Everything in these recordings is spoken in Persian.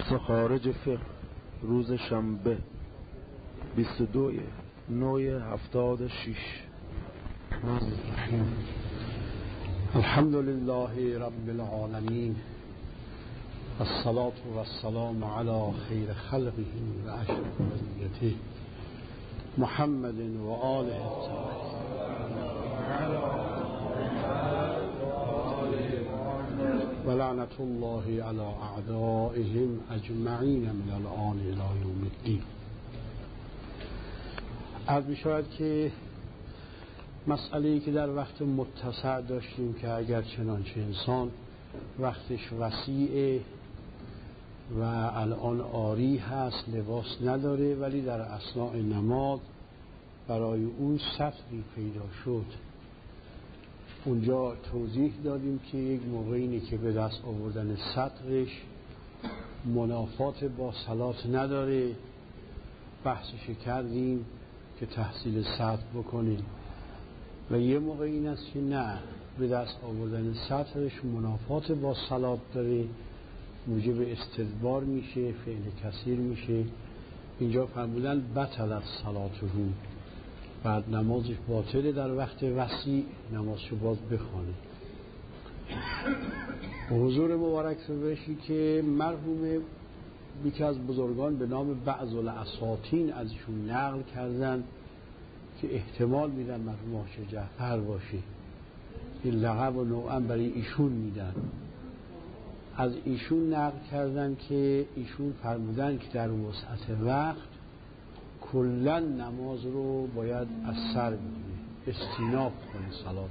درس خارج فقه روز شنبه 22/9/76. الحمد لله رب العالمين والصلاة والسلام على خير خلقه وأشرف بریته محمد و آله الطاهرین ولعنة الله على أعدائهم أجمعين من الآن إلى يوم الدين. عرض می‌شود که مسئله‌ای که در وقت متسع داشتیم که اگر چنانچه انسان وقتش وسیعه و الان عاری هست، لباس نداره، ولی در اثناء نماز برای اون سطری پیدا شد، اونجا توضیح دادیم که یک موقعی که به دست آوردن سطرش منافات با صلات نداره، بحثش کردیم که تحصیل سطر بکنیم، و یه موقع این است که نه، به دست آوردن سطرش منافات با صلات داره، موجب استدبار میشه، فعل کثیر میشه. اینجا فرمودن بطلت صلاته، بعد نمازش باطله در وقت وسیع، نمازشو باز بخوانه. حضور مبارک فرشی که مرحوم یکی از بزرگان به نام بعض الاساطین ازشون نقل کردن که احتمال میدن مرحوم حاج جعفر باشه، این لقب و نوعا برای ایشون میدن. از ایشون نقل کردن که ایشون فرمودن که در وسعت وقت کلا نماز رو باید از سر بگیره، استیناف کنه صلات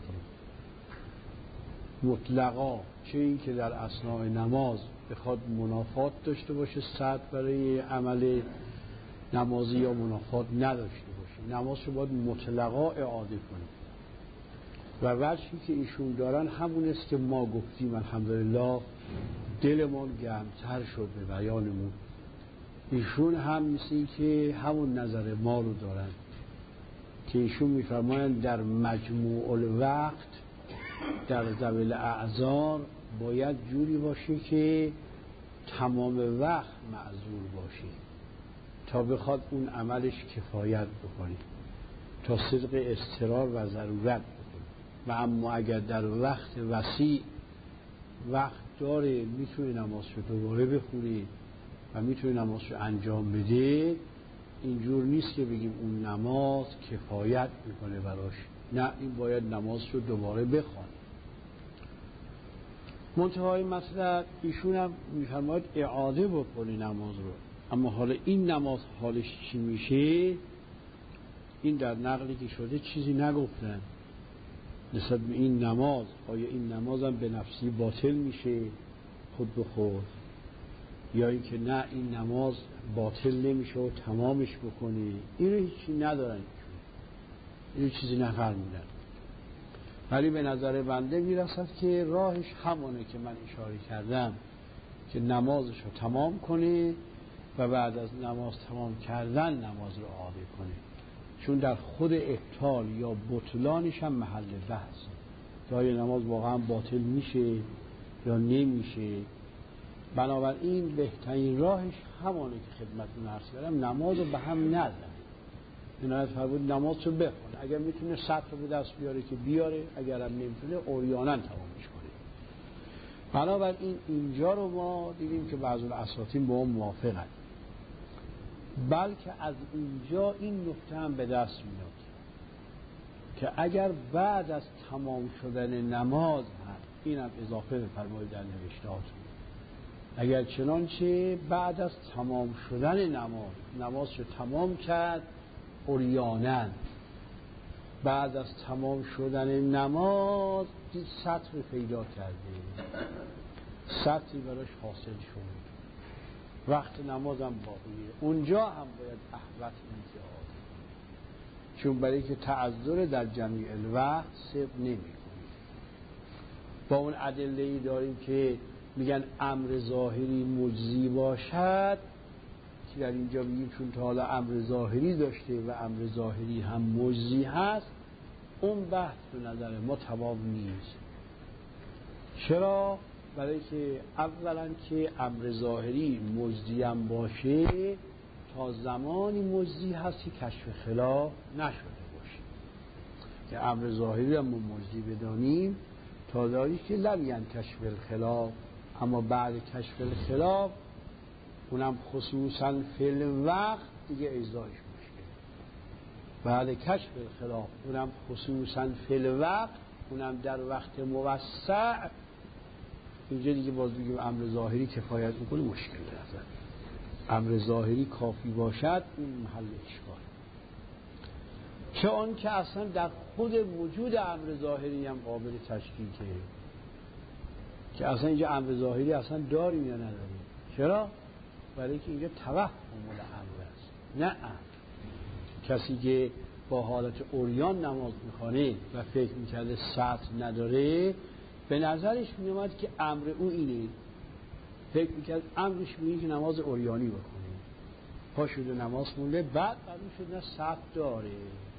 رو مطلقا، چه این که در اثناء نماز بخواد منافات داشته باشه صد برای عمل نمازی یا منافات نداشته باشه، نماز رو باید مطلقا اعاده کنه. و وجهی که ایشون دارن همون است که ما گفتیم. الحمدلله دلمون گرمتر شد به بیانمون. ایشون هم مثل که همون نظر ما رو دارن که ایشون میفرمایند در مجموع الوقت در ذوی الاعذار باید جوری باشه که تمام وقت معذور باشه تا بخواد اون عملش کفایت بکنه، تا صدق اضطرار و ضرورت بکنه. و اما اگر در وقت وسیع وقت داره، میتونه نمازشو دوباره بخونه و میتونه نمازشو انجام بده، اینجور نیست که بگیم اون نماز کفایت میکنه براش، نه، این باید نمازشو دوباره بخونه. منتهای مطلب ایشون هم میفرماید اعاده بکنه نماز رو. اما حالا این نماز حالش چی میشه، این در نقلی که شده چیزی نگفتن نسبت به این نماز. آیا این نماز هم به نفسی باطل میشه خود به خود، یا اینکه نه این نماز باطل نمیشه و تمامش بکنی، این رو هیچی ندارن، این رو چیزی نفرمودن. ولی به نظر بنده میرسد که راهش همونه که من اشاره کردم، که نمازش رو تمام کنه و بعد از نماز تمام کردن نماز رو اعاده کنه، چون در خود ابطال یا بطلانش هم محل بحث، که آیا نماز واقعا باطل میشه یا نمیشه. بنابراین بهترین راهش همونه که خدمتتون عرض کردم، نماز رو به هم نزن. عنایت فرمود نماز رو بخونه، اگر میتونه سطر رو به دست بیاره که بیاره، اگر هم نمیتونه عریانا تمامش کنه. بنابراین اینجا رو ما دیدیم که بعضی الاساطین با ما موافقن، بلکه از اینجا این نکته هم به دست میاد که اگر بعد از تمام شدن نماز هم، این هم اضافه بفرمایید در نوشتهاتون، اگر چنانچه بعد از تمام شدن نماز رو تمام کرد عریانا، بعد از تمام شدن نماز دید سطر پیدا کرده، سطری براش حاصل شد، وقت نمازم باقیه، اونجا هم باید احوط می‌کرد، چون برای که تعذر در جمیع الوقت صدق نمی‌کنه. با اون ادله‌ای داریم که میگن امر ظاهری مجزی باشد، که در اینجا میگیم چون تا حالا امر ظاهری داشته و امر ظاهری هم مجزی هست، اون بحث به نظر ما تمام نیست. چرا؟ برای که اولا که امر ظاهری مجزیم باشه تا زمانی مجزی هست که کشف خلاف نشده باشه، که امر ظاهری هم مجزی بدانیم تا داری که لم کشف الخلاف، اما بعد کشف الخلاف اونم خصوصا فی الوقت دیگه اجزایش مشکل. بعد کشف الخلاف اونم خصوصا فی الوقت، اونم در وقت موسع، اینجا دیگه باز بگیم امر ظاهری کفایت میکنه، مشکل نظر. امر ظاهری کافی باشد این محل اشکال. چه آن که اصلا در خود وجود امر ظاهری هم قابل تشکیکه، که اصلا اینجا امر ظاهری اصلا داریم یا نداریم. چرا؟ برای که اینجا توهم الامر است، نه امر. کسی که با حالت عریان نماز میخوانه و فکر میکرده سطر نداره، به نظرش میومد که امر او اینه، فکر میکرد امرش میگه که نماز عریانی بکنه، پا شده نماز مونده، بعد معلوم شد نه سطر داره،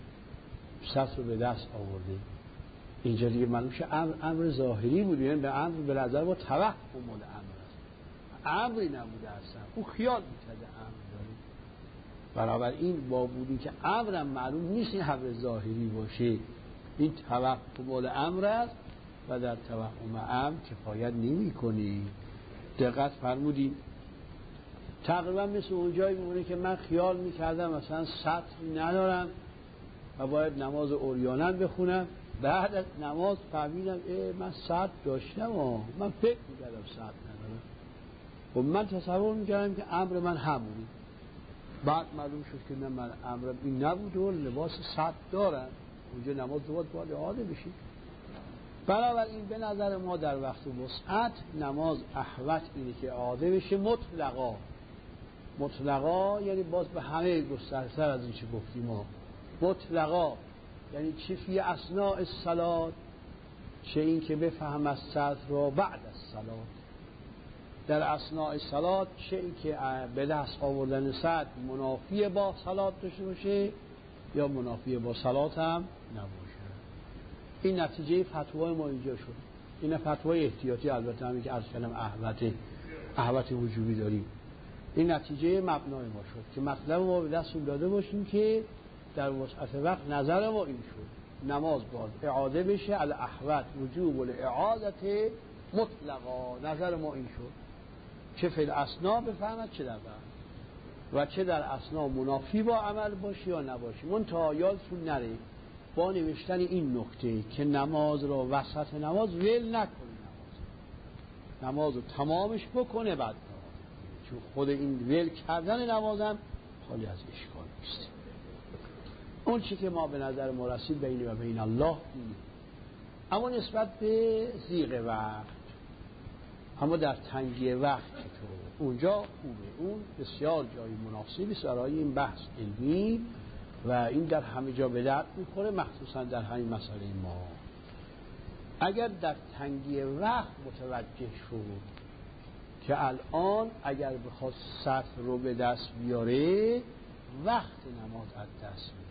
سطر رو به دست آورده. اینجا دیگه معلوم شد امر ظاهری بود، یعنی به امر به نظر ما توهم الامر است، امری نبوده اصلا، او خیال میکرده امر داره. برابر این با بودی که امرم معلوم نیست این امر ظاهری باشه، این توهم الامر است و در توهم امر کفایت نمی کنی. دقت فرمودید؟ تقریبا مثل اونجایی میمونه که من خیال میکردم مثلا سطری ندارم و باید نماز عریاناً بخونم، بعد از نماز فهمیدم من سطر داشتم و من فکر میکردم سطر ندارم و من تصور میکردم که امر من همونی، بعد معلوم شد که نه، من امرم این نبود و لباس سطر دارم، اونجا نماز باید اعاده بشید. بنابراین به نظر ما در وقت وسعت نماز احوط اینه که اعاده بشه مطلقا، یعنی باز به همه گسترتر از این چه گفتیم ما. مطلقا یعنی چه فی اثناء الصلاة، چه این که بفهم از سطر را بعد از صلات، در اثناء الصلاة چه این که به دست آوردن سطر منافی با صلات داشته باشه یا منافی با صلات هم نباشه. این نتیجه فتوای ما اینجا شد. این فتوای احتیاطی، البته همین که عرض کردم احوط وجوبی داریم، این نتیجه مبنای ما شد که مطلب ما به دستون داده باشیم که در وسعت وقت نظر ما این شد نماز باید اعاده بشه، علی احوط وجوب الاعاده مطلقا، نظر ما این شد، چه فی الاسنا بفهمد چه در بعد و چه در اسنا منافی با عمل باشه یا نباشه. منتها یادتون نره با نوشتن این نکته که نماز را وسط نماز ول نکنه، نماز رو تمامش بکنه بعد نماز، چون خود این ول کردن نمازم خالی از اشکال نیست. اون چی که ما به نظر ما رسید بین و بین الله اینه. اما نسبت به ضیق وقت، اما در تنگی وقت چطور؟ اونجا خوبه، اون بسیار جای مناسبی است برای این بحث علمی و این در همه جا به درد میخوره، مخصوصا در همین مسئله ما. اگر در تنگی وقت متوجه شد که الان اگر بخواد سطر رو به دست بیاره وقت نماز از دست میده،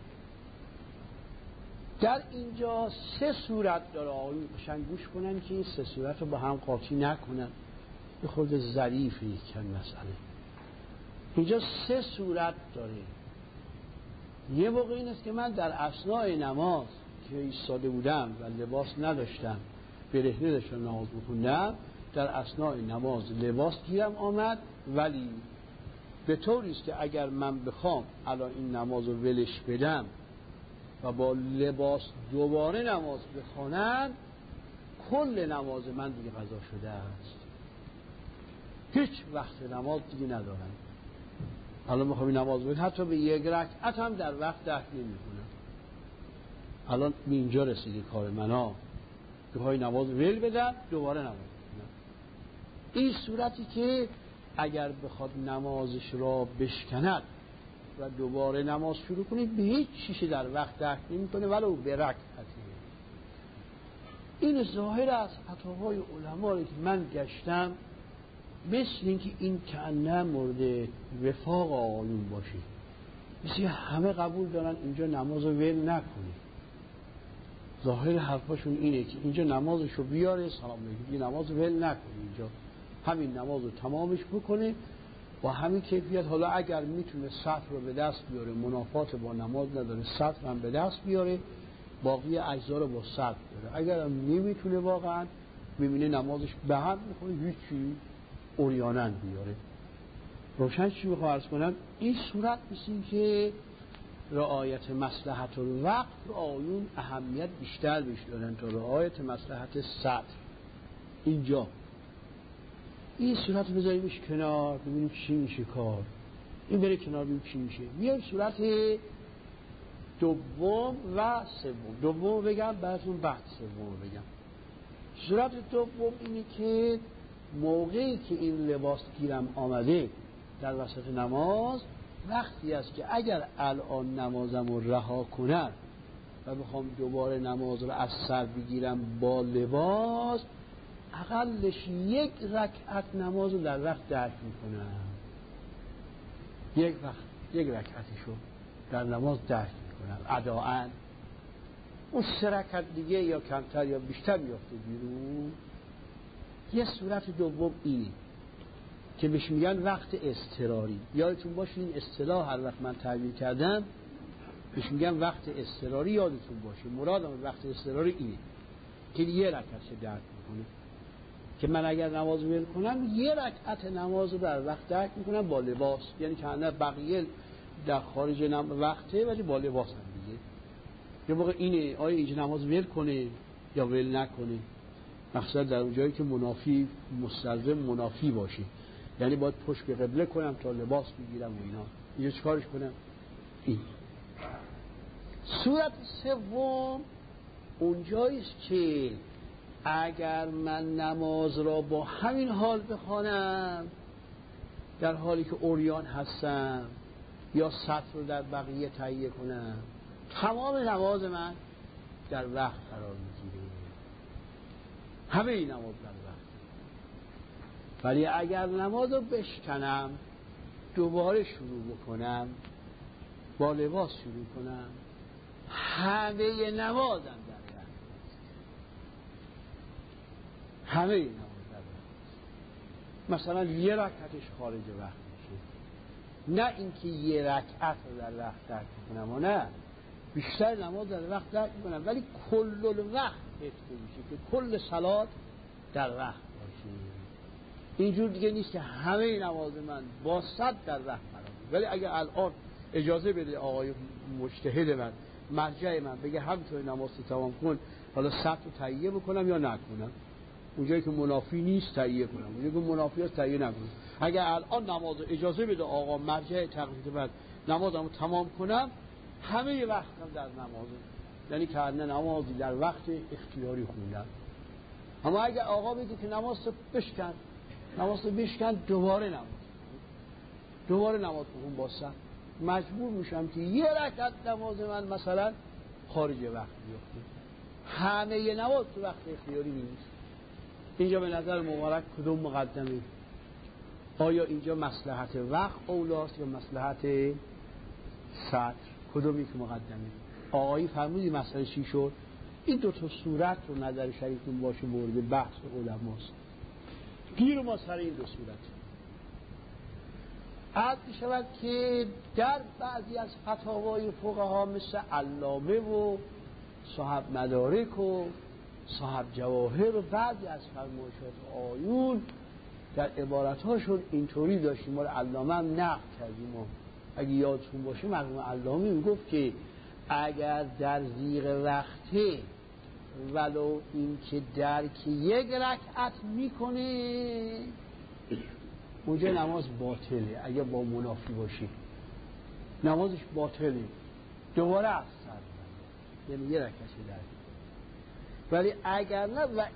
در اینجا 3 صورت داره. آقایون قشنگ گوش کنن که این 3 صورت رو با هم قاطی نکنن، یه خورده ظریفه یک مسئله. اینجا 3 صورت داره. یه موقع این است که من در اثناء نماز که ایستاده بودم و لباس نداشتم، برهنه داشتم نماز بخوندم، در اثناء نماز لباس گیرم آمد، ولی به طوری است که اگر من بخوام الان این نماز رو ولش بدم و با لباس دوباره نماز بخوانم، کل نماز من دیگه قضا شده است، هیچ وقت نماز دیگه ندارم. الان میخوام این نماز بخونم، حتی به 1 رکعت هم در وقت درک نمی‌کنم. الان به اینجا رسیده کار من که های نماز ول بدم دوباره نماز بخونم. این صورتی که اگر بخواد نمازش را بشکند و دوباره نماز شروع کنید به هیچ چیزی در وقت درک نمی‌کنه ولو به رکعتی. این ظاهر از فتاوای علما که من گشتم مثل اینکه این کأنه مورد وفاق آقایون باشه، مثل همه قبول دارن اینجا نماز رو ول نکنی. ظاهر حرفاشون اینه که اینجا نمازشو بیاره سلام علیکم، نماز ول نکنه، اینجا همین نماز رو تمامش بکنه با همین کیفیت. حالا اگر میتونه سطر رو به دست بیاره، منافات با نماز نداره، سطر هم به دست بیاره، باقی اجزا رو با سطر بیاره. اگر هم نمیتونه واقعا میبینه نمازش به هم میخوره، هیچی اوریانن بیاره. روشن چی بخواه عرض کنم؟ این صورت مثل که رعایت مصلحت الوقت رو آیون اهمیت بیشتر دارن تا رعایت مصلحت سطر. اینجا این صورت رو بذاریمش کنار ببینیم چی میشه کار. این بره کنار ببینیم چی میشه. میایم صورت دوم و سوم. دوم بگم بعدون بعد سوم بگم. صورت دوم اینه که موقعی که این لباس گیرم آمده در وسط نماز، وقتی است که اگر الان نمازم رو رها کنم و بخوام دوباره نماز رو از سر بگیرم با لباس، اقلش یک رکعت نماز رو در وقت درک میکنم. یک رکعتشو در نماز درک میکنم اداءً. اون 3 رکعت دیگه یا کمتر یا بیشتر میافته بیرون. یه صورت دوم اینه که بهش میگن وقت اضطراری. یادتون باشه این اصطلاح هر وقت من تعبیر کردم بهش میگن وقت اضطراری. یادتون باشه مرادم وقت اضطراری اینه که یه رکعتش درک میکنه، که من اگر نماز ول کنم یه رکعت نماز رو در وقت درک میکنم با لباس. یعنی که نه بقیه در خارج وقته ولی با لباس هم دیگه. یه موقع اینه آیا اینجا نماز ول کنه یا ول نکنه، مخصوصا در اون جایی که منافی مستلزم منافی باشه، یعنی باید پشت به قبله کنم تا لباس بگیرم و اینا. اینجا چیکارش کنم؟ این صورت سوم اونجاییست که اگر من نماز را با همین حال بخوانم در حالی که عریان هستم یا سطر رو در بقیه تهیه کنم، تمام نماز من در وقت قرار میگیره، همه این نماز در وقت. ولی اگر نماز رو بشکنم دوباره شروع بکنم با لباس شروع کنم، همه نمازم در وقت، همه نماز در وقت. مثلا یه رکعتش خارج وقت میشه، نه اینکه یه رکعت رو در وقت درک کنم و نه بیشتر نماز در وقت درک کنم، ولی کل الوقت حفظ میشه که کل صلات در وقت باشه. اینجور دیگه نیست که همه نماز من با صد در وقت قرار بگیره. ولی اگه الان اجازه بده آقای مجتهد من، مرجع من بگه همینطور نماز رو تمام کن، حالا صد رو تهیه بکنم یا نکنم، اونجایی که منافی نیست تهیه کنم، اونجایی که منافی هست تهیه نکنم. اگه الان نماز اجازه بده آقا مرجع تقلید من نمازم رو تمام کنم، همه وقتم در نمازه، یعنی که نمازی در وقت اختیاری خوندم. اما اگه آقا بگه که نماز رو بشکن دوباره نماز بخون با سر، مجبور میشم که یه رکعت نماز من مثلا خارج وقت بیفته. همه نماز تو وقت اختیاری نیست. اینجا به نظر مبارک کدوم مقدمه؟ آیا اینجا مصلحت وقت اولاست یا مصلحت سطر؟ کدومی که مقدمه؟ آقایی فرمودی مسئله چی شد؟ این دو تا صورت رو نظر شریفتون باشه مورد بحث علماست. گیر ما سر این دو صورت. عرض شود که در بعضی از فتاوای فقها مثل علامه و صاحب مدارک و صاحب جواهر و بعضی از فرمایشات آیون در عبارت‌هاشون اینطوری داشتیم، ما علامه هم نقل کردیم و اگه یادتون باشه مرحوم علامه میگفت که اگر در زیغ وقته ولو این که درک یک رکعت میکنه اونجا نماز باطله. اگه با منافی باشی نمازش باطله، دوباره از سر، یعنی یه رکعتش درک. ولی اگر نه و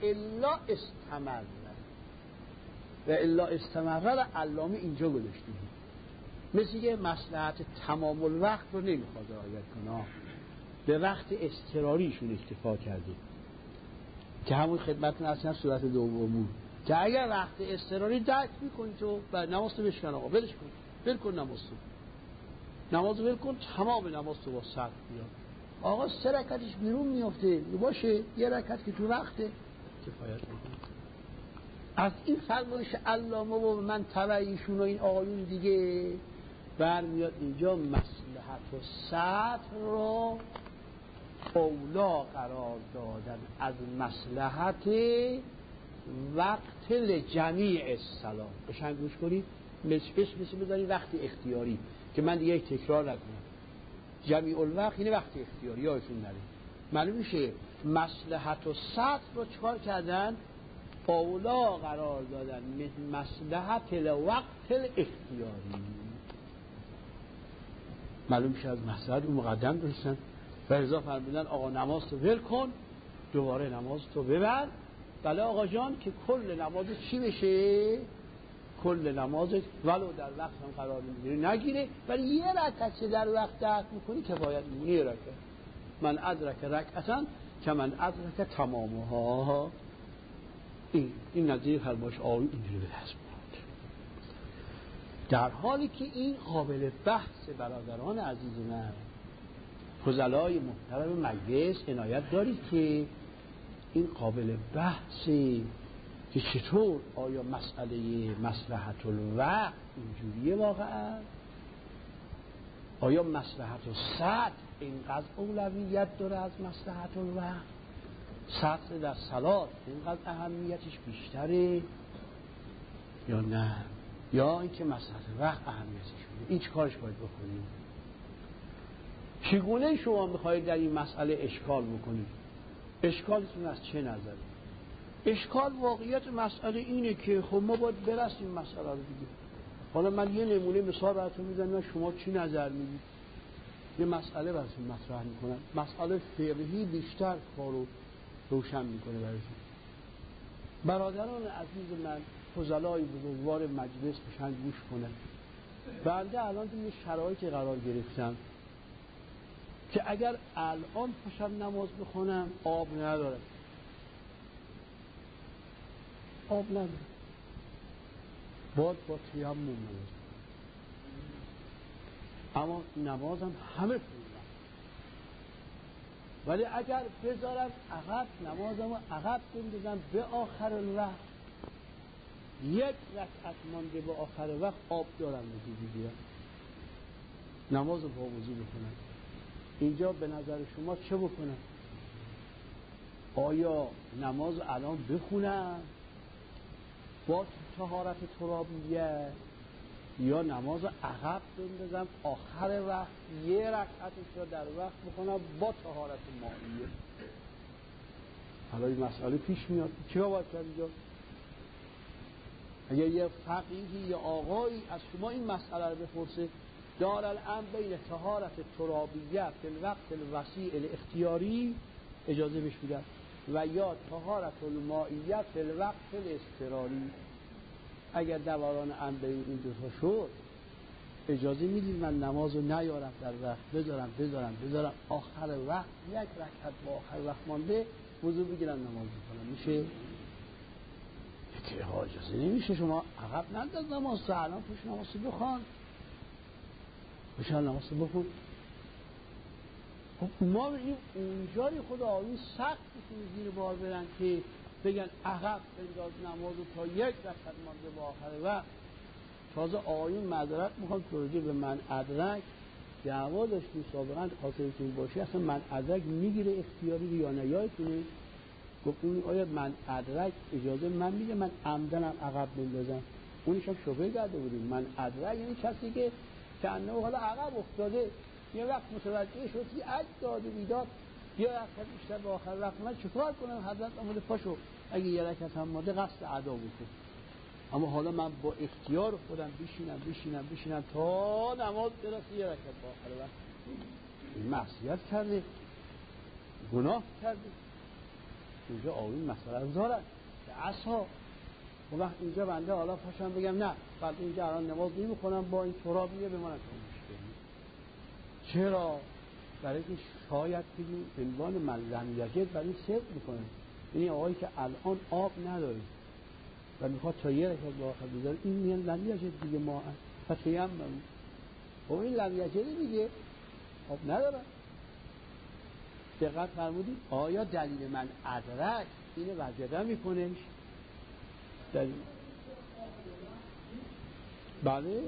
الا استمر علامه اینجا گذاشته بود، مثل که مصلحت تمام الوقت رو نمیخواد رعایت کنه، به وقت اضطراریشون اکتفا کرده که همون خدمتتون اصلا صورت دوم که اگر وقت اضطراری درک میکنی تو و نماز تو بشکن آقا ولش کن، ول کن نماز تو ول کن، تمام نماز تو با سطر بیاد. آقا 3 رکعتش بیرون میفته، باشه 1 رکعت که تو وقته کفایت میکنه. از این فرمایش علامه و من تبعیشون و این آقایون دیگه برمیاد اینجا مصلحت و سطر رو اولا قرار دادن از مصلحت وقت لجمیع الصلاة. بشن گوش کنید، مثل بذاری وقت اختیاری که من دیگه تکرار نکنم. جمیع الوقت اینه وقت اختیاری، یادتون نره. معلوم میشه مصلحت و سطر رو چکار کردن؟ اولا قرار دادن مصلحت لوقت الاختیاری. معلوم میشه از مصلحت اون مقدم داشتن و رضا فرمودن آقا نماز تو ول کن، دوباره نماز تو ببر. بله آقا جان که کل نماز چی بشه؟ کل نماز ولو در وقت هم قرار نگیره، ولی 1 رکعت در وقت درک میکنی کفایت میکنی. 1 رکعت من ادرک رکعتا که من ادرک تمامها. این نظیر فرمایش آقای اینجوری به دست میاد، در حالی که این قابل بحث. برادران عزیز من، فضلای محترم مجلس عنایت دارید که این قابل بحثی که چطور آیا مسئله مصلحت الوقت اینجوریه واقعا؟ آیا مصلحت السطر اینقدر اولویت داره از مصلحت الوقت؟ سطر در صلات اینقدر اهمیتش بیشتره یا نه؟ یا اینکه مصلحت وقت اهمیتش بیشتره؟ این چه کارش باید بکنیم؟ چگونه شما میخواید در این مسئله اشکال بکنید؟ اشکالتون از چه نظره؟ اشکال واقعیت مسئله اینه که خب ما باید برسیم مسئله رو دیگه. حالا من یه نمونه مثال براتون میزنم، شما چی نظر میدید؟ یه مسئله براتون مطرح میکنم، مسئله فقهی بیشتر کارو روشن میکنه براتون. برادران عزیز من، فضلای بزرگوار مجلس بشن گوش کنن. بنده الان توی یه شرایطی قرار گرفتم که اگر الان پاشم نماز بخونم آب ندارم، آب ندارم، باید با تیمم نماز، اما نمازم همه خوندم. ولی اگر بذارم عقب نمازم عقب بندازم به آخر الوقت، 1 رکعت مانده به آخر وقت آب دارم بگیرم نماز با وضو بکنم. اینجا به نظر شما چه بکنم؟ آیا نماز الان بخونم با طهارت ترابیه، یا نماز عقب بندازم آخر وقت 1 رکعتش رو در وقت بکنم با طهارت مائیه؟ حالا این مسئله پیش میاد، چه باید کرد اینجا؟ اگر یه فقیهی یا آقایی از شما این مسئله رو بپرسه، دار الامر بین طهارت ترابیه فی الوقت الوسیع الاختیاری اجازه بهش میدن و یا طهارت المائیه فی الوقت الاضطراری. اگر دوران امر بین این دو تا شد، اجازه میدید من نماز رو نیارم در وقت، بذارم آخر وقت 1 رکعت با آخر وقت مانده وضو بگیرم نماز بکنم؟ میشه؟ که اجازه نمیشه. شما عقب ننداز نماز تو، الان پوش نماز بخوان، بشن نماز بخون. خب ما این اونجای خدا آیون سخت بکنی زیر بار برن که بگن عقب بنداز نماز تا 1 رکعت مانده با آخر وقت. تازه آیون معذرت میخوام که راجع به من ادرک دعوا داشتیم سابقا، خاطرتون باشه اصلا من ادرک میگیره اختیاری یا نه؟ یادتونه گفتیم آیا من ادرک اجازه من میگه من عمدنم عقب بندازم؟ اونش هم شبهه کرده بودیم. من ادرک یعنی کسی که انه حالا عقب افتاده، یه وقت متوجه شد که اگه داده بیداد 1 رکعت بیشتر به آخر وقت، من چکار کنم؟ حضرت آمده پاشو اگه 1 رکعت هم ماده قصد ادا بکن. اما حالا من با اختیار خودم بشینم تا نماز برسه 1 رکعت با آخر وقت، این معصیت کرده، گناه کرده. اینجا آیین مسئله رو دارد که عصا و وقت اینجا بنده حالا پاشم بگم نه بعد اینجا الان نماز نمی‌خونم با این ترابیه به من مشکلی. چرا؟ برای که شاید بگیم به عنوان من لم یجد برای صدق میکنه. یعنی آقایی که الان آب نداره و میخواد تا 1 رکعت با آخر بذاره، این میان لم یجد دیگه ما فتیم و این لم یجد دیگه آب نداره. دقت فرمودید؟ آیا دلیل من ادرک اینو وجده میکنه؟ دلیل بله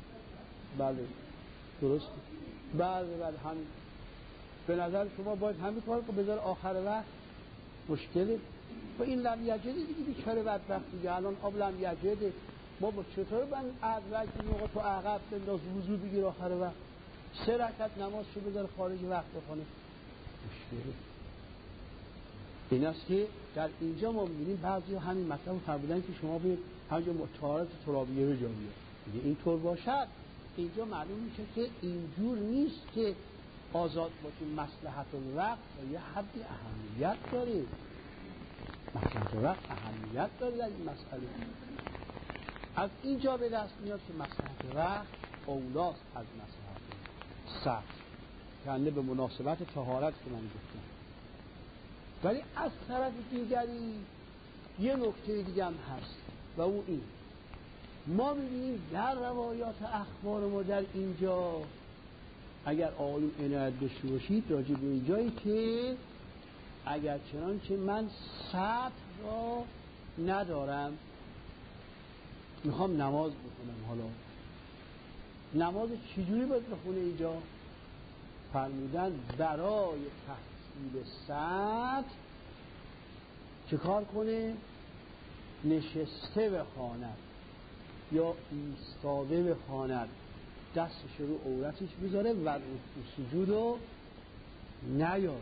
درست، بله همین. به نظر شما باید همین کار که بذار آخر وقت مشکله. و این لم یجده دیگه بیچاره بدبخت دیگه، الان آب لم یجده، ما با چطور من ادرک موقع تو عقب بنداز وضو بگیر آخر وقت 3 رکعت نماز شو بذار خارج وقت بخونه؟ مشکله. این است که در اینجا ما می‌بینیم بعضی همین مطلب فرمودن که شما به همونجا طهارت ترابیه رو جا بیار. دیگه اینطور باشد اینجا معلوم میشه که اینجور نیست که آزاد باشیم. مصلحت الوقت یه حدی اهمیت داره، مصلحت الوقت اهمیت داره در این مسئله. از اینجا به دست میاد که مصلحت وقت اولاست از مصلحت صبر، یعنی به مناسبت طهارت که من گفتم. ولی از طرف دیگری یه نکته دیگه هم هست و او این، ما می‌بینیم در روایات اخبار ما در اینجا، اگر آقایون عنایت داشته باشید راجع به اینجایی که اگر چنانچه من صبر را ندارم میخوام نماز بخونم، حالا نماز چجوری باید بخونه؟ اینجا فرمودن برای تحصیل صبر چه کار کنه؟ نشسته بخواند یا ایستاده بخواند، دستش رو عورتش بذاره و رکوع سجود رو نیاره،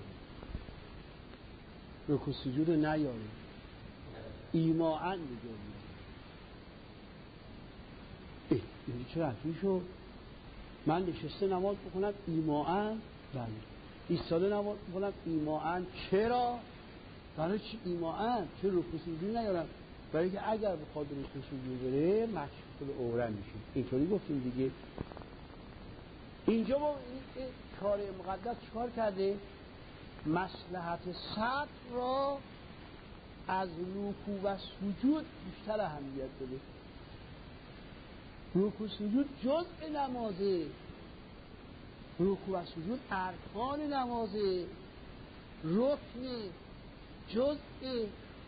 رکوع سجود رو نیاره، ایماعاً میگه. این چه رفتی شد؟ من نشسته نماز بخونم ایماعاً؟ بله. ایستاده نماز بخونم ایماعاً؟ چرا؟ برای چی ایماعاً؟ چه رکوع سجود نیارم؟ برای که اگر بخواد رکوع سجود بره مکشوف العوره میشه. اینطوری گفتیم دیگه. اینجا ما این کار مقدس چکار کرده؟ مصلحت صبر را از رکوع و سجود بیشتر اهمیت بده. رکوع سجود جزء نمازه، رکوع و سجود ارکان نمازه، رکن جزء.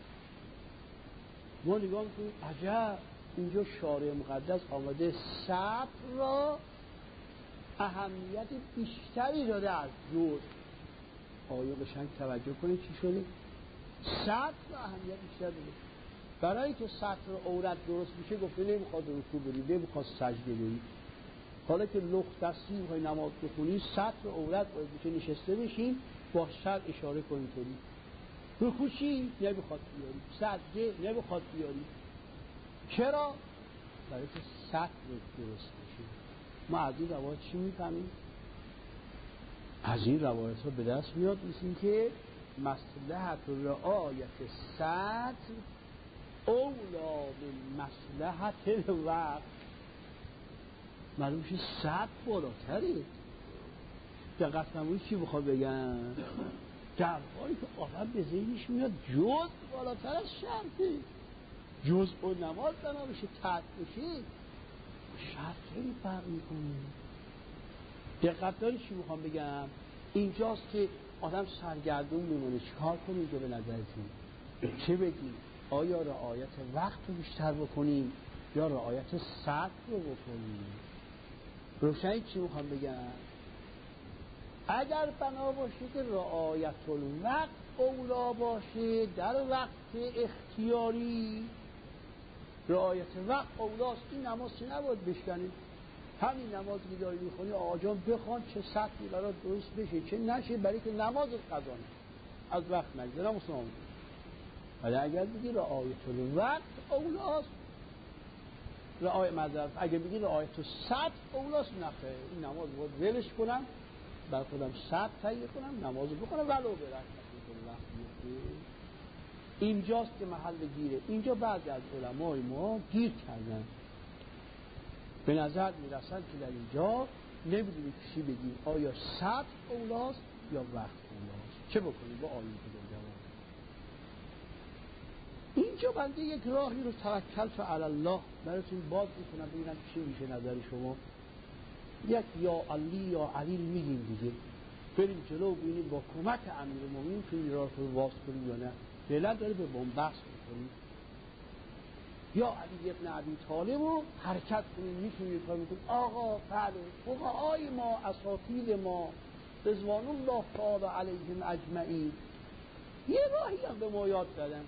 ما نگاه میکنیم عجب اینجا شارع مقدس آمده صبر را اهمیت بیشتری داده از جزء. آیا قشنگ توجه کنید چی شده؟ صبر را اهمیت بیشتر داده. برای که سطر عورت درست میشه گفته نمیخواد رکوع بری، نمیخواد سجده بری. حالا که لخت دستی میخوای نماز بخونی سطر عورت باید بشه، نشسته بشین با سر اشاره کنی طوری. رکوع چی؟ نمیخواد بیاری، سجده نمیخواد بیاری. چرا؟ برای که سطر درست بشه. ما از این روایت چی میفهمیم؟ از این روایت ها به دست میاد مثل که مصلحت رعایت سطر اولا به مصلحت الوقت. معلوم میشه صبر بالاتره. دقت فرمودید چی بخواد بگم؟ در حالی که آدم به ذهنش میاد جزء بالاتر از شرطه، جزء و نماز بنا بشه ترک بشه شرط خیلی فرق میکنه. دقت داری چی بخوام بگم؟ اینجاست که آدم سرگردون میمونه چیکار کنیم اینجا به نظرتون؟ چه بگیم؟ آیا رعایت وقت رو بیشتر بکنیم یا رعایت صبر رو بکنیم؟ روشنی چی میخوام بگم؟ اگر بنا باشه که رعایت الوقت اولا باشه در وقت اختیاری، رعایت وقت اولاست. این نماز چه نباید بشکنیم؟ همین نماز که داری میخونی آقا جان بخوان چه سطحی برای درست بشه چه نشه، برای که نماز قضا از وقت نگذره مسلمان. ولی اگر بگی رعایت الوقت اولاست، رعایت مذرف اگر بگی رعایت سطح اولاست، نخیر این نماز باید ولش کنم بر خودم سطح تهیه کنم نماز بخونم ولو برد. اینجاست که محل گیره. اینجا بعضی از علمای ما گیر کردن، به نظر میرسند که در اینجا نمیدونید چی بگیم، آیا سطح اولاست یا وقت اولاست. چه بکنیم با آیه که اینجا بنده یک راهی رو توکلت علی الله براتون باز میکنم ببینم چی میشه نظر شما. یک یا علی یا علیل میگیم دیگه. بریم جلو ببینیم با کمک امیرالمومنین میتونیم راه رو واس کنیم یا نه. فعلا داره به بنبست میکنیم. یا علی ابن ابی طالب رو حرکت کنیم، میتونیم کار میکنیم. آقا بله فقهای ما، اساتید ما رضوان الله تعالی علیهم اجمعین یه راهی هم به ما یاد دادن.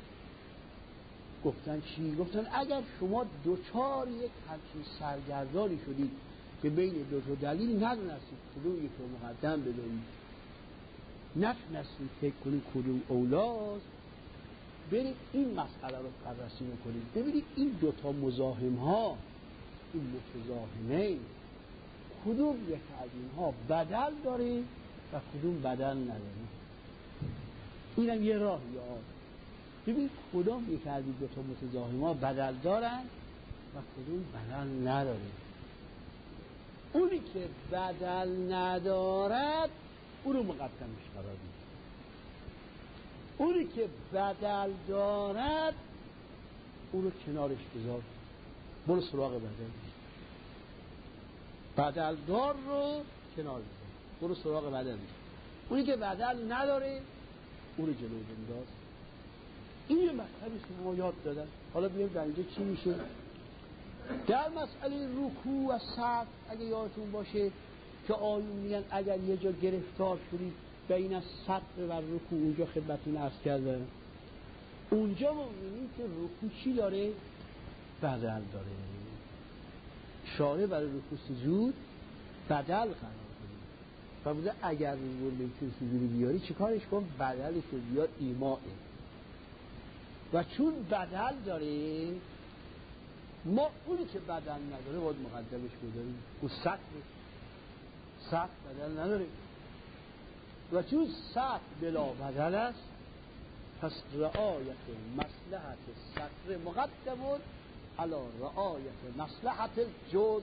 گفتن چی؟ گفتن اگر شما دوچار یک همچین سرگردانی شدید که بین دو تا دلیل ندونستید کدوم یک رو مقدم بدارید، نتونستید فکر کنید کدوم اولاست، برید این مسئله رو بررسی کنید، ببینید این دو تا مزاحم ها، این متزاحمین، کدوم یک از اینها بدل داره و کدوم بدل نداره. اینم یه راهیه. ببین کدوم یک از این دو تا متزاحم ها بدل دارن و کدوم بدل نداره. اونی که بدل ندارد اون رو مقدمش قرار میده، اونی که بدل دارد اون رو کنارش بذار، برو سراغ بدل دار رو کنار بذار، برو سراغ بدل. اونی که بدل نداره اون رو جلو بنداز. این یه مطلبی که ما یاد دادن. حالا بیایم در اینجا چی میشه. در مسئله رکوع و سجد اگه یادتون باشه که آیون میگن اگر یه جا گرفتار شدید بین سجده و رکوع، اونجا خدمتتون عرض کردم، اونجا ما می‌بینیم که رکوع چی داره؟ بدل داره. اشاره برای رکوع سجود بدل قرار کنید و بوده اگر رکوع سجود بیاری چه کارش کن؟ بدلش رو بیار ایمائه. و چون بدل داره ما اونی که بدل نداره باید مقدمش بذاریم. اون سطر بدل نداره و چون سطر بلا بدل است پس رعایت مصلحت سطر مقدمون علی رعایت مصلحت الجزء.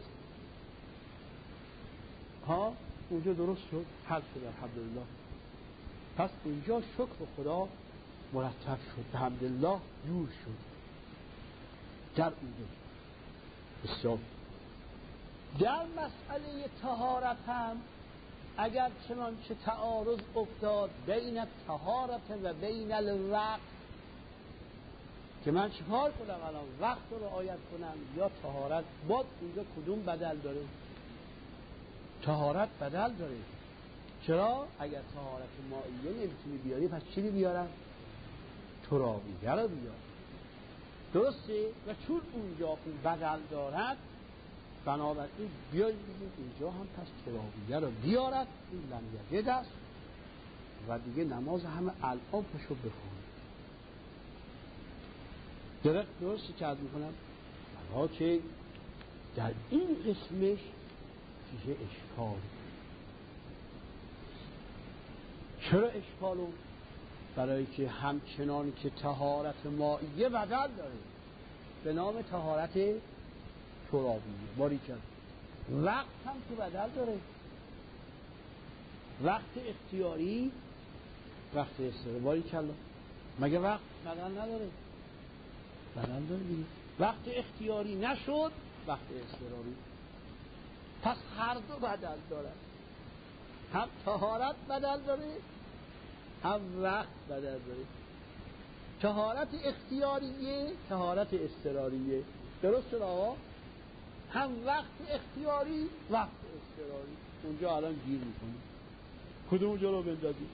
ها اونجا درست شد، حل شد الحمدلله. پس اینجا شکر خدا مرتب شد، الحمدلله جور شد در اونجا. بسیار در مسئله طهارت هم اگر چنانچه تعارض افتاد بین طهارت و بین الوقت که من چیکار کنم الان، وقت رو رعایت کنم یا طهارت، باز اینجا کدوم بدل داره؟ طهارت بدل داره. چرا؟ اگر طهارت مائیه نمیتونی بیاری پس چی بیارم؟ ترابیه رو بیارم. درسته؟ و چون اونجا اون بدل دارد بنابراین بیایید بگیم اینجا هم پس ترابیه رو بیارد. این لمیه دست و دیگه نماز همه الان پشو بخونید. درستی که عرض میکنم منها که در این قسمش چیه اشکال. چرا اشکالو؟ برای که همچنان که طهارت مائیه بدل داره به نام طهارت ترابیه باری کرد، وقت هم که بدل داره. وقت اختیاری، وقت اضطراری باری کرد. مگه وقت بدل نداره؟ بدل داره دیگه. وقت اختیاری نشد وقت اضطراری. پس هر دو بدل داره، هم طهارت بدل داره هم وقت بدل داره. طهارت اختیاریه، طهارت اضطراریه. درست شد آقا؟ هم وقت اختیاری وقت اضطراری. اونجا الان گیر میکنیم کدوم جلو بندازیم.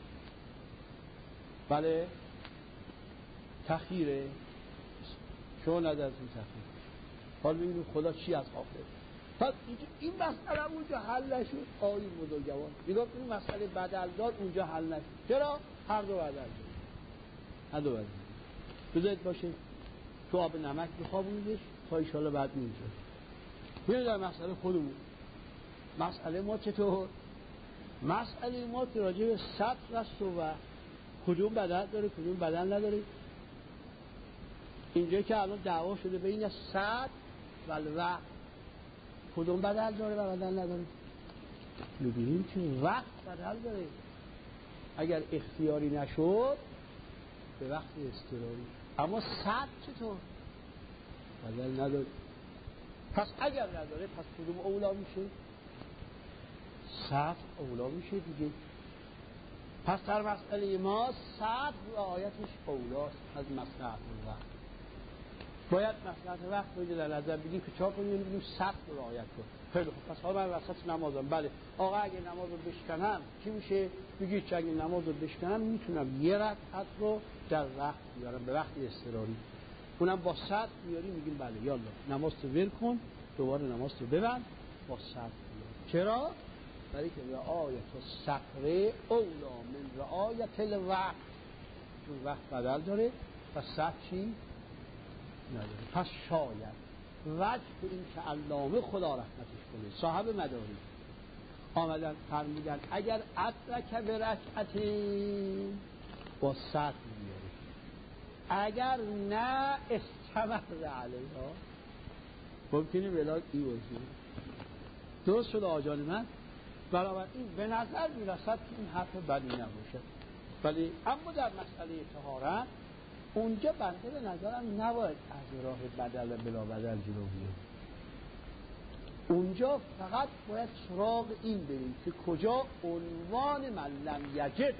بله تخییره شما نظرتون تخییر. حالا ببینیم خدا چی از آخر. پس این مسئله اونجا حل نشد. آقای بزرگوار نگاه کنید مسئله بدل دار اونجا حل نشد. چرا؟ هر دو بدل دار، هر دو بدل. بذارید باشه تو آب نمک بخوابونیدش تا ایشالا بعد میشه. بیایید در مسئله خودمون. مسئله ما چطور؟ مسئله ما که راجع به سطر است و کدوم بدل داره کدوم بدل نداره. اینجا که الان دعوا شده بین سطر و الوقت، کدوم بدل داره و بدل نداره. می‌بینیم که وقت بدل داره. اگر اختیاری نشد به وقت اضطراری. اما سطر چطور؟ بدل نداره. پس اگر نداره پس کدوم اولا میشه؟ سطر اولا میشه دیگه. پس در مسئله ما صبر رعایتش اولاست از مصلحت وقت. باید مصلحت وقت رو در نظر بگیریم که چهار کنیم بگیم صبر رعایت کن. خیلی خوب، پس حالا من وسط نمازم، بله آقا اگه نماز رو بشکنم چی میشه؟ بگید که اگه نماز رو بشکنم میتونم یه رکعت رو در وقت بیارم، به وقت اضطراری، اونم با صبر میاری. میگیم بله یالا نماز رو ول کن، دوباره نماز رو ببند، با صبر بیار. چرا؟ برای که رعایت الصبر اولا من رعایت الوقت، چون وقت بدل داره و صبر چی نداره. پس شاید وجه به این که علامه خدا رحمتش کنه صاحب مداری آمدن فرمودن اگر ادرک به رکعتین با صبر بیاره، اگر نه استمر علیها. ممکنه ولاد ای باشه. درست شده آجان من؟ برابر این به نظر میرسد که این حرف بدی نباشه، ولی اما در مسئله طهارت اونجا بنده به نظرم نباید از راه بدل بلا بدل جلو بیاد. اونجا فقط باید سراغ این بریم که کجا عنوان من لم یجد،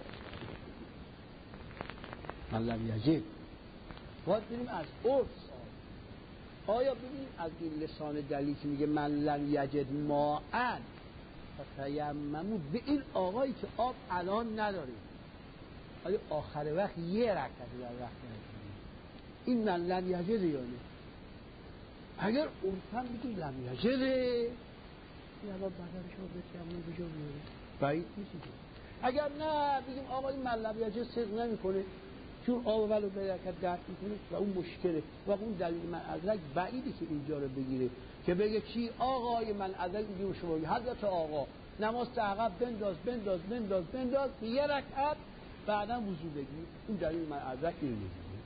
من لم یجد باید بریم از عرف. آیا ببینیم از این لسان دلیل که میگه من لم یجد ماء فتیمموا، به این آقایی که آب الان نداریم، آیا آخر وقت یه رکعت در وقت نکنیم این من لم یجد یا نه؟ اگر عرفاً بگیم لم یجده این الان بدنش رو بتیمم بجا بیاره، بعید نیست. اگر نه بگیم آقا این من لم یجد صدق نمی کنه چون آب ولو به رکعت درد میکنه و اون مشکله و اون دلیل من ادرک بعیدی که اینجا رو بگیره که بگه چی آقای من ادرک میگه شما حضرت آقا نماز عقب بنداز یه رکعت بعدا وضو بگیر. این دلیل من ادرک نمیگیره،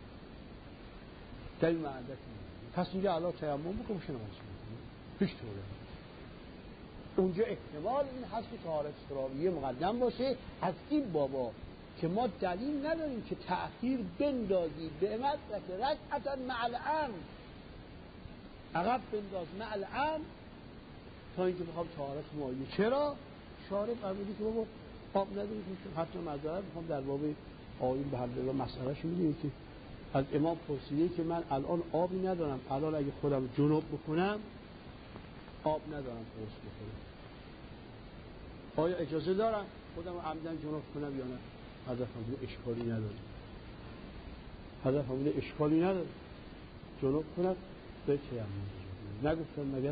دلیل من ادرک نمیگیره. پس اینجا الان تیمم بکنه نماز بکنه پیش طوره. اونجا احتمال این هست که طهارت اضطراریه مقدم باشه از این بابا که ما دلیل نداریم که تأخیر بندازی به مدرک رکعتا مع الامر، عقب بنداز مع الامر تا اینکه بخوام طهارت معینه. چرا؟ شارع فرمودی که بابا آب نداریم، حتی مذهب میخوام در باب آیین به حمدالله مسئله شو میدونی که از امام پرسیده که من الان آبی ندارم، الان اگه خودم جنوب بکنم آب ندارم درست بکنم، آیا اجازه دارم خودم عمدن جنوب کنم یا نه؟ حضرت فرموده اشکالی نداره. حضرت فرموده اشکالی نداره جنوب کنم به تیمم. نگفتم مگر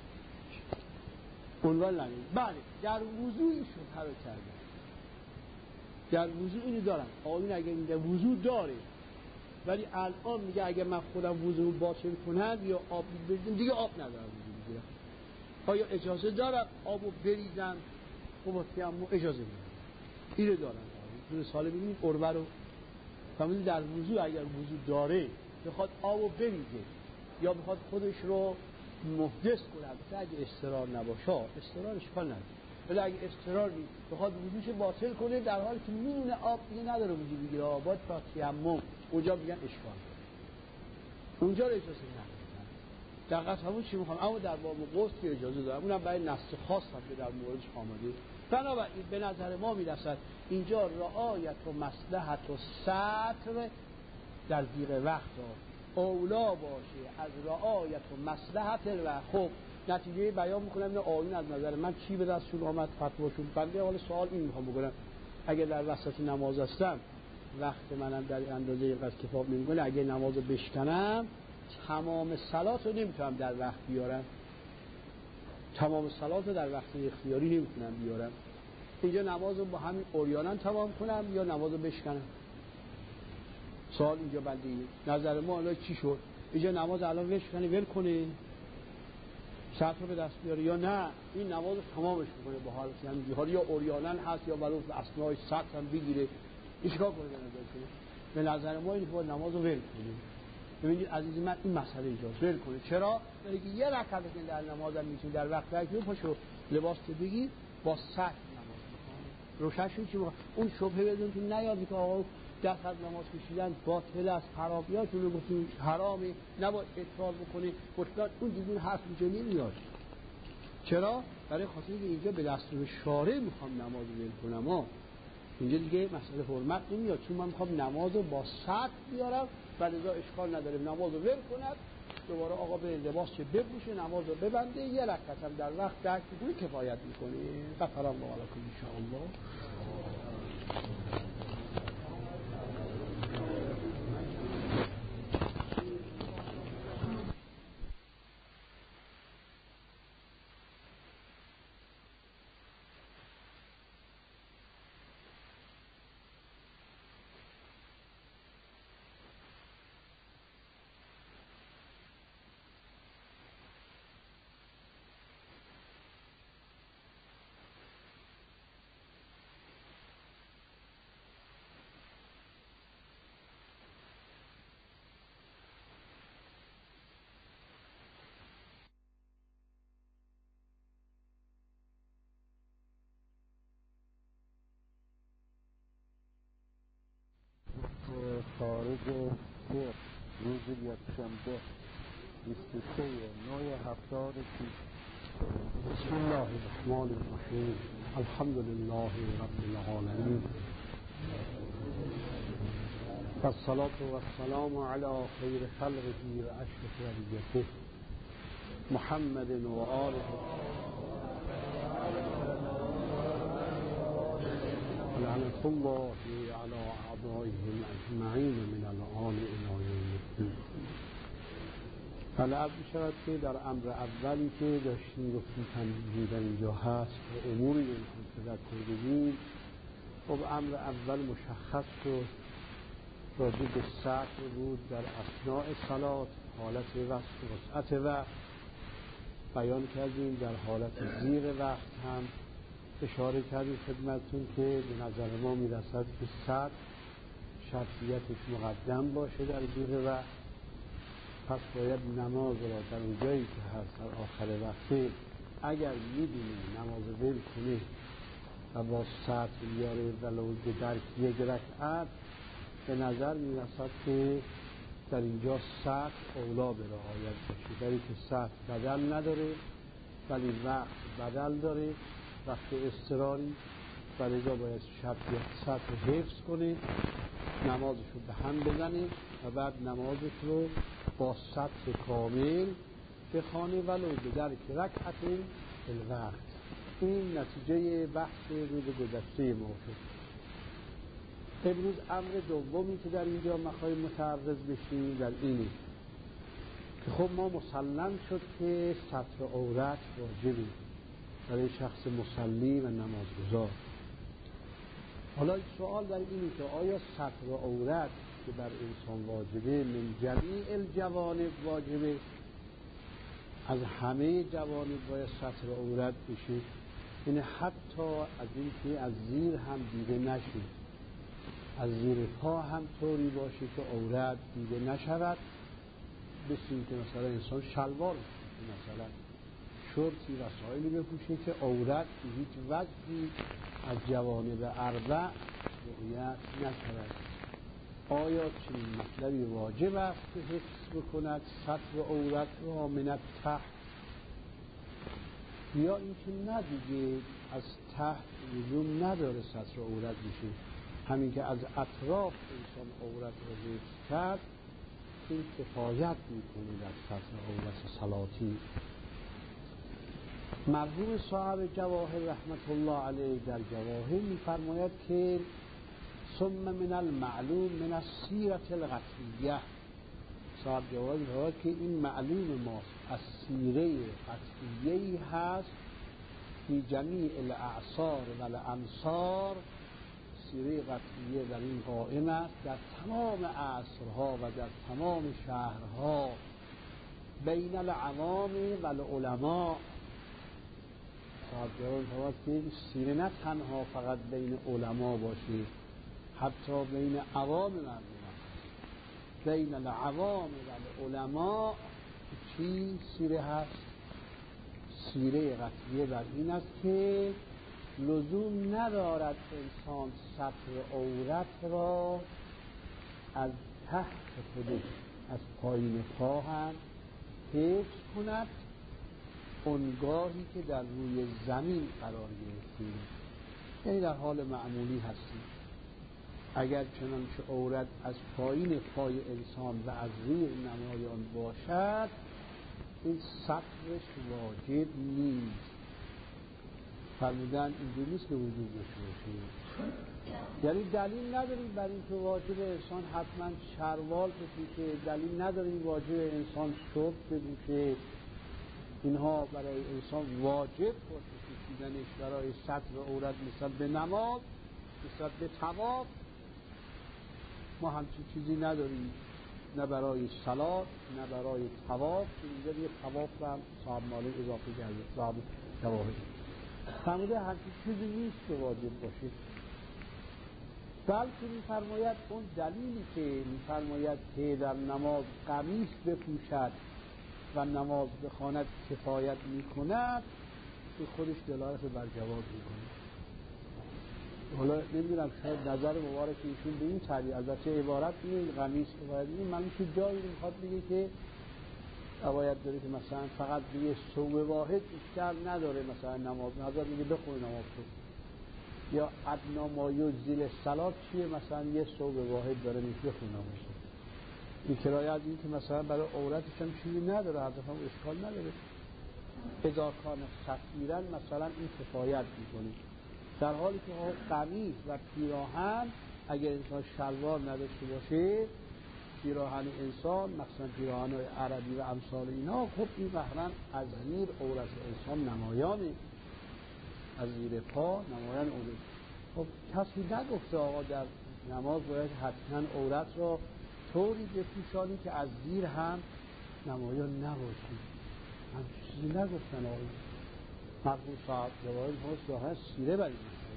عنوان لنگه. بله در وضوع این شبهه رو کردم، در وضوع اینو دارم آیین اگر میگه وضوع داره ولی الان میگه اگر من خودم وضوع باطل کنم یا آب بریزم دیگه آب ندارم وضوع بگیرم، آیا اجازه دارم آبو بریزم؟ خب تیمم اجازه میدم، اینو دارم. دو ساله ببینید قربه رو فهمیدید در وضوع اگر وضوع داره بخواد آبو بریزه یا بخواد خودش رو محدث کنه، اگه اضطرار نباشه اضطرار اشکال نداره، ولی اگه اضطرار نیست بخواد وضوعش باطل کنه در حالی که میدونه آب دیگه نداره وضوع بگیره باید تا تیمم، اونجا میگن اشکال داره، اونجا رو اجازه نداره. دقیقاً همون چی میخوام، اما در باب غسل که اجازه دارم، اونم برای نص خاص هم که در موردش آمده. بنابراین به نظر ما میرسد اینجا رعایت و مصلحت و ستر در زیر وقت اولا باشه از رعایت و مصلحت الوقت. خب نتیجه بیان میکنم این آیین از نظر من چی به دستشون آمد فتواشون. بنده حال سوال این میخوام بکنم اگر در وسط نماز هستم وقت منم در اندازه اینقدر کفاب نمیکنه، اگر نماز رو بشکنم تمام صلات رو نمیتونم در وقت بیارم، تمام صلات رو در وقت اختیاری نمیتونم بیارم. اینجا نماز رو با همین عریانن تمام کنم یا نماز رو بشکنم؟ سوال اینجا بنده نظر ما الان چی شد؟ اینجا نماز الان بشکنه ول کنه سطر رو به دست بیاره یا نه این نماز رو تمامش بکنه با حالت همینجوری، حالا یا عریانن هست یا ولو اسنای سطر هم بگیره، این چیکار کنه به نظر شما؟ به نظر ما این باید نماز رو ول کنه. ببینید عزیز من این مسئله اینجاست، ول کنه. چرا؟ برای که یه رکعت که در نمازم میتونی در وقت رکعت پاشو لباس تو بگیر با سطر نماز بخونی. روشن شد چی اون شبهه بدون که نیادی که آقا دست از نماز کشیدن باطل است، خرابیات رو گفتیم حرامه نباید اطفال بکنی، بطلان اون دیگه حرف اینجا نمیاد. چرا؟ برای خاطر اینکه اینجا به دستور شارع میخوام نماز ول کنم اینجا دیگه مسئله حرمت نمیاد، چون من میخوام نماز رو با سطر بیارم و لذا اشکال نداره نماز رو ول کند، دوباره آقا به لباس چه بپوشه، نماز رو ببنده، یه رکعت هم در وقت درک میکنه، کفایت میکنه. غفر الله علیکم ان شاء الله. خارج فقه روز یکشنبه 23 نوی 76. بسم الله الرحمن الرحیم. الحمد لله رب العالمین و الصلاة و السلام علی خیر خلقه و اشرف بریته محمد و آله لعنة الله على اعدائهم اجمعین من الآن الی یوم الدین. حالا عرض شود که در امر اولی که داشتیم گفتیم تنبیهی در اینجا هست و اموری که تذکر بدیم، خب امر اول مشخص شد، راجع به سطر بود در اثناء صلات، حالت وسعت وقت بیان کردیم، در حالت زیر وقت هم اشاره کردیم خدمتتون که به نظر ما میرسد که سطر شرطیتش مقدم باشه در زیر وقت، پس باید نماز را در اون جایی که هست در آخر وقت اگر میدونی نماز ول کنه و با سطر بیاره ولو در یک رکعت، به نظر میرسد که در اینجا سطر اولا به رعایت باشه، داری که سطر بدل نداره ولی وقت بدل داره، وقت اضطراری، و لذا باید سطر حفظ کنه، نمازش رو به هم بزنه و بعد نمازش رو با سطر کامل بخوانه ولو به درک رکعت الوقت. این نتیجه بحث روز گذشته ما شد. امروز امر دومی که در اینجا میخوایم متعرض بشیم در اینه که خب ما مسلم شد که ستر عورت واجبه برای شخص مصلی و نمازگزار. حالا سوال در اینه که آیا ستر عورت که بر انسان واجبه من جمیع الجوانب واجبه، از همه جوانب باید ستر عورت بشه، یعنی حتی از این که از زیر هم دیده نشه، از زیر پا هم طوری باشه که عورت دیده نشود، بسید که مثلا انسان شلوار بپوشه، مثلا شورتی وسایلی بپوشه که عورت به هیچ وجهی از جوانب اربع رعایت نشود. آیا چنین مطلبی واجب است که حفظ بکند ستر عورت را من تحت، یا اینکه نه دیگه از تحت لزوم نداره ستر عورت بشه، همین که از اطراف انسان عورت را حفظ کرد این کفایت میکنه در ستر عورت صلاتی. مرحوم صاحب جواهر رحمت الله علیه در جواهر میفرماید که ثم من المعلوم من السیرة القطعیه، صاحب جواهر میفرماید که این معلوم ما از سیره قطعیه‌ای هست فی جمیع الاعصار و الامصار، سیره قطعیه در این قائم است در تمام عصرها و در تمام شهرها، بین العوام و العلماء. صاحب جواهر میفرماید که سیره نه تنها فقط بین علما باشه، حتی بین عوام مردم، بین العوام و العلماء چی سیره هست؟ سیره قطعیه بر این است که لزوم ندارد انسان ستر عورت را از تحت خودش از پایین پا هم حفظ کند، اونگاهی که در روی زمین قرار گرفتیم. یعنی در حال معمولی هستیم. اگر چنانچه عورت از پایین پای انسان و از زیر نمایان باشد این سطرش واجب نیست. فرمودن اینجوری نیست که وجود داشته باشه. یعنی دلیل نداریم بر این که واجب انسان حتما شروال بپوشه، دلیل نداریم واجب انسان شورت بپوشه. اینها برای انسان واجب باشه پوشیدنش برای سطر عورت نسبت به نماز، نسبت به طواف. ما همچین چیزی نداریم، نه برای صلات نه برای طواف. اینجا یه طواف هم صاحب ماله اضافه کرده، صاحب جواهر فرموده همچین چیزی نیست که واجب باشه، بلکه می‌فرماید اون دلیلی که می‌فرماید که در نماز قمیص بپوشد و نماز بخواند کفایت می‌کند که خودش دلالت بر جواز می‌کنه. حالا نمیدونم شاید نظر مبارک ایشون به این تعبیر، البته عبارت این قمیص کفایت می‌کنه، من میشه جایی می‌خواد بگه که باید داره که مثلا فقط به یه ثوب واحد بیشتر نداره، مثلا نماز نظر میگه بخوای نماز تو، یا ادنا ما یجزی الصلات چیه، مثلا یه ثوب واحد داره میشه بخوای نماز تو. این کرایه از این که مثلا برای عورتش هم چیزی نداره، حتی هم اشکال نداره. اذا کان سفیرا مثلا این کفایت میکنه، در حالی که قمیص و پیراهن اگر انسان شلوار نداشته باشه، پیراهن انسان مثلا پیراهن عربی و امثال اینا، خب این قهرن از زیر عورت انسان نمایانه، از زیر پا نمایان عورت. خب کسی نگفته آقا در نماز باید حتما عورت را طوری بپوشانی که از زیر هم نمایان نباشی، هم چیزی نگفتن آقا. مرحوم صاحب جواهر ظاهر سیره برای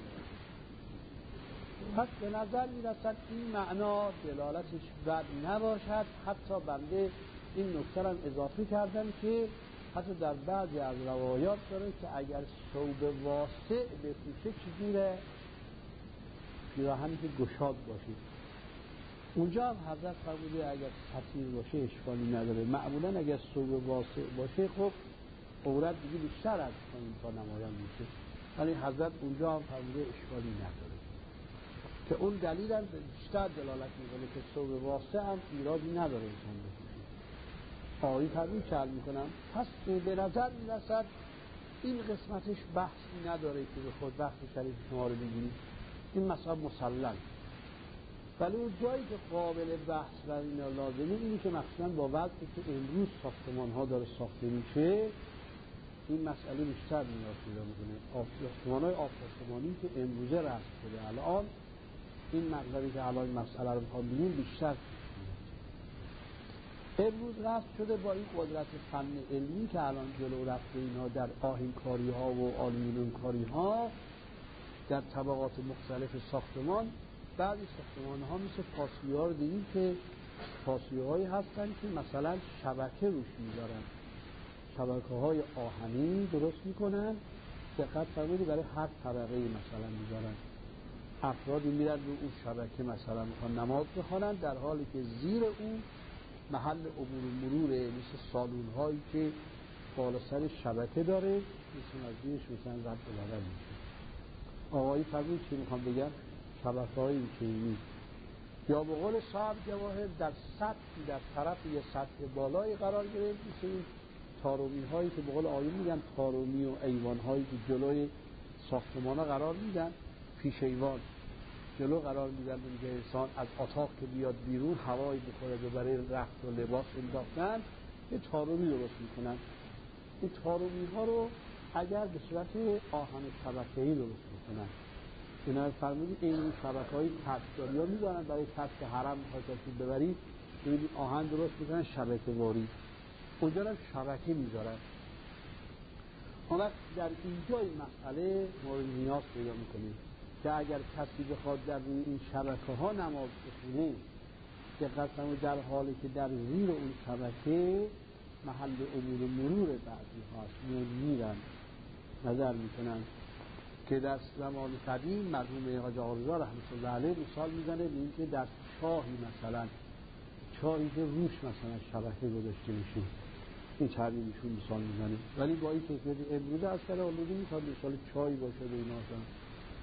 پس به نظر میرسد این معنا دلالتش بد نباشد. حتی بنده این نکته هم اضافه کردم که حتی در بعضی از روایات داره که اگر ثوب واسع بپوشه چجوره، پیراهنی که گشاد باشه. اونجا هم حضرت فرموده اگر سطیر باشه اشکالی نداره. معمولا اگر ثوب واسع باشه خب عورت دیگه بیشتر از پایین تا نمایان میشه، ولی حضرت اونجا هم فرموده اشکالی نداره، که اون دلیل هم بیشتر دلالت میکنه که ثوب واسع هم ایرادی نداره انسان بپوشه. آقایی فرمود چل میکنم. پس به نظر میرسد این قسمتش بحثی نداره که به خود بحث شریف شما رو بگیرید، این مثلا مسلم. ولی اون جایی که قابل بحث و اینا لازمه اینه که مخصوصا با وقتی که امروز ساختمان ها داره ساخته میشه این مسئله بیشتر نیاز پیدا میکنه. ساختمان های آسمانی که امروزه رسم شده الان، این مقداری که الان مسئله رو میخوام بگیم بیشتر امروز رفت شده با این قدرت فن علمی که الان جلو رفته اینا در آهنکاری ها و آلومینیوم کاری ها در طبقات مختلف ساختمان. بعضی ساختمان ها مثل پاسویه ها رو دیدیم که پاسویه هایی هستن که مثلا شبکه روش میذارن، شبکه های آهنی درست میکنن، دقت فرمودید برای هر طبقه مثلا میذارن، افرادی میرن رو اون شبکه مثلا میخوان نماز بخوانن، در حالی که زیر اون محل عبور مروره، مثل سالون هایی که بالا سر شبکه داره، مثل از زیرش مثلا رد بلدن میشه. آقایی فرمود چی میخوام بگم؟ شبکه های اینچنینی، یا به قول صاحب جواهر در سطحی در طرف یه سطح بالایی قرار گرفت، مثل این تارومی هایی که به قول آیون میگن تارومی و ایوان هایی که جلوی ساختمان ها قرار میدن، پیش ایوان جلو قرار میدن، میگه انسان از اتاق که بیاد بیرون هوایی بخوره و برای رخت و لباس انداختن یه تارومی درست میکنن. این تارومی ها رو اگر به صورت آهن شبکه‌ای درست میکنن، اینا فرمودید این شبکه های کفشداری ها میدارن برای کفش حرم میخواد کفش ببرید، ببینید آهن درست میکنن شبکه واری، اونجا هم شبکه میذارن. اون وقت در اینجا این مسئله مورد نیاز پیدا میکنید که اگر کسی بخواد در روی این شبکه ها نماز بخونه، دقت فرمودید در حالی که در زیر اون شبکه محل عبور مرور بعضی هاست، میرن نظر میکنن که در زمان قدیم مرحوم حاج آقا رضا رحمت الله علیه مثال میزنه به این که در چاهی مثلا چاهی که روش مثلا شبکه گذاشته میشه، این تعبیرشون مثال میزنه، ولی با این کیفیت امروزه از کل آلودی میخواد مثال چای باشه به اینا.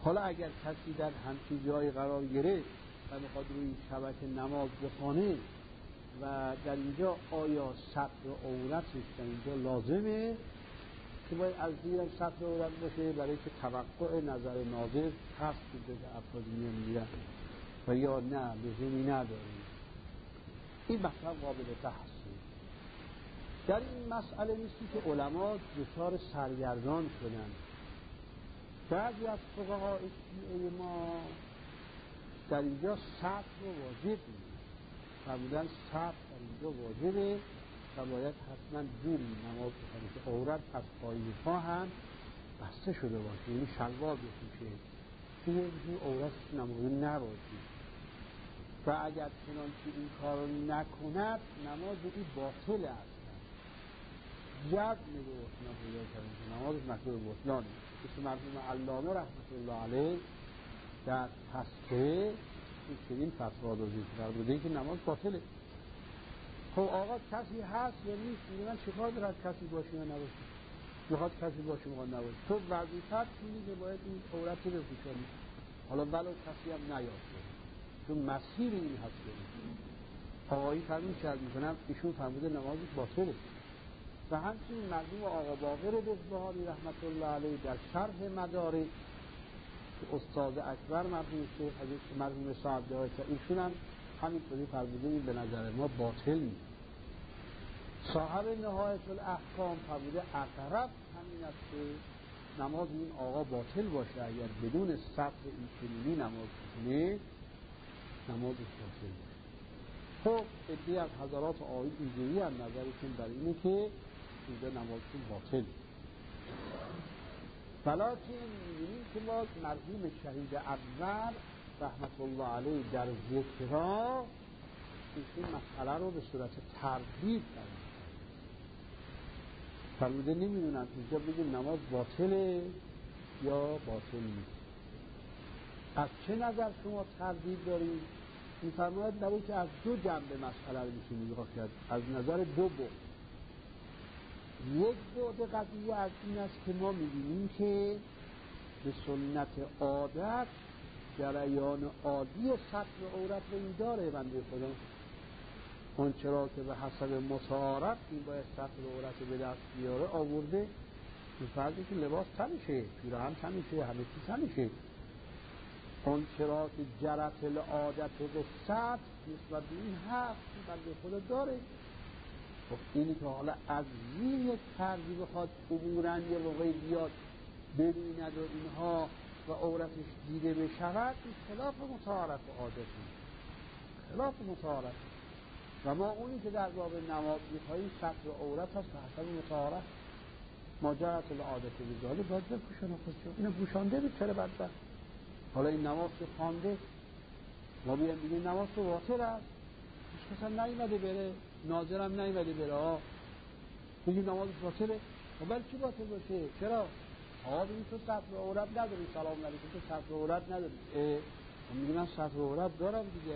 حالا اگر کسی در همچین جایی قرار گرفت و میخواد روی شبکه نماز بخونه و در اینجا آیا ستر عورتش در اینجا لازمه که باید از زیر ستر عورت باشه برای که توقع نظر ناظر هست که افراد میان و یا نه لزومی نداریم. این مطلب قابل بحثه. در این مسئله نیستی که علما دچار سرگردان شدن. بعضی از فقهای شیعه ما در اینجا ستر واجب نیست، فرمودن ستر در اینجا واجبه و باید حتما جوری نماز بخونه که عورت از پایین پا هم بسته شده باشه، یعنی شلوار بپوشه که عورتش نمازی نباشه و اگر چنانچه این کار رو نکند نماز این باطل است. جد نگوست نبوید کردن که نماز مکروه بطلانه. مثل مرحوم علامه رحمت الله علیه در تسکه این فتوا داده بوده که نماز باطله. خب آقا کسی هست یا نیست؟ میگه من چیکار دارم کسی باشه یا نباشه؟ میخواد کسی باشه میخواد نباشه. تو وظیفت اینه که باید این عورت رو بپوشانی، حالا ولو کسی هم نیاد چون مسیر این هست. آقایی فرمون شرط میکنم ایشون فرموده نماز باطله. و همچنین مرحوم آقا باقر بزبهاری رحمت الله علیه در شرح مدارک که استاد اکبر مرحوم شیخ مرحوم سعد داشت ایشون هم همینطوری فرموده این به نظر ما باطل نیست. صاحب نهایت الاحکام فرموده اقرب همین است که نماز این آقا باطل باشه اگر بدون ستر این چنینی نماز بخونه نماز باطل باشه. خب ادعی از حضرات آقای اینجوری هم نظرشون بر اینه که اینجا نمازشون باطل. ولیکن می‌بینیم که ما مرحوم شهید اول رحمت الله علیه در ذکرها این مسئله رو به صورت تردید فرموده نمیدونم اینجا بگیم نماز باطله یا باطل نیست. از چه نظر شما تردید دارید؟ می‌فرماید برای که از دو جنبه مسئله رو میشه نگاه کرد، از نظر دو بعد. یک بعد قضیه از این است که ما می‌بینیم که به سنت عادت جریان عادی سطر عورت رو این داره بنده خدا. اون چرا که به حسب متعارف این باید سطر عورت رو به دست بیاره آورده، این فرضی که لباس تنشه، پیراهن تنشه، همه چیز تنشه. اون چرا که جرت العادت به سطر نسبت به این حق بنده خدا داره. خب اینی که حالا از زیر یک فرضی بخواد عبورن یه موقعی بیاد ببیند و اینها و عورتش دیده بشود، این خلاف متعارف عادتی، خلاف متعارف. و ما اونی که در باب نماز می‌خواهیم ستر عورت هست به حسب متعارف. ما جرت العادت بذاره باید بپوشانه خودشو، اینو پوشانده بیچاره بدبخت. حالا این نماز که خوانده ما بیان بگیم نماز تو باطل است، هیچ کس هم نیومده بره، ناظرم نیومده بره، بگیم نماز باطله. و بل چی باطل باشه؟ چرا؟ بگیم تو ستر عورت نداری، سلام علیکم تو ستر عورت نداری. میگم من ستر عورت دارم دیگه.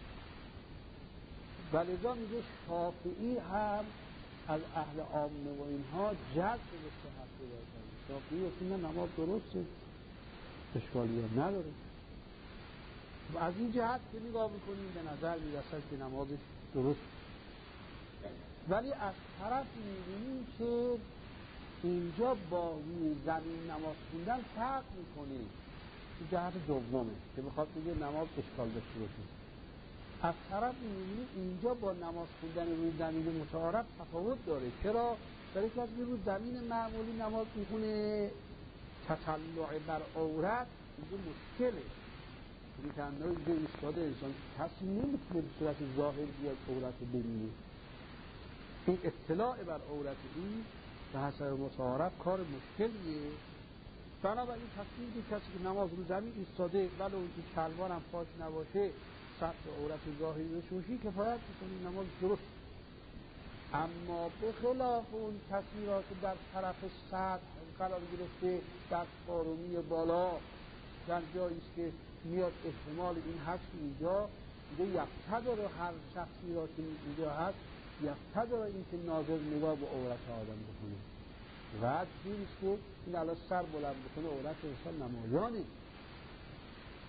ولذا میگه شافعی هم از اهل عامه و اینها جذب به صحت پیدا کرده. شافعی اصلا نماز درسته، اشکالی هم نداره. و از این جهت که نگاه میکنیم به نظر میرسد که نمازش درست. ولی از طرف میبینیم که اینجا با زمین نماز خوندن فرق میکنه. این جهت دومه که بخواد بگه نماز اشکال داشته باشه. از طرف میبینیم اینجا با نماز خوندن روی زمین متعارف تفاوت داره. چرا؟ برای که از روی زمین معمولی نماز میخونه تطلع بر عورت اینجا مشکله. یعنی که اندازه اینجا ایستاده انسان کسی نمیتونه به صورت ظاهر بیاد عورت رو ببینه. این اطلاع بر عورت این به حسب متعارف کار مشکلیه. بنابراین تصمیم که کسی که نماز رو زمین ایستاده ولو اینکه شلوار هم پاش نباشه سطر عورت ظاهری بشوشی کفایت میکنه، نماز درست. اما به خلاف اون کسی را که در طرف سطح قرار گرفته در فارومی بالا در جاییست که میاد احتمال این هست که اینجا یفتدر هر شخصی را که اینجا هست یفتدر این که ناظر نگاه به عورت آدم بکنه و جوریست که این الان سر بلند بکنه عورت انسان نمایانه.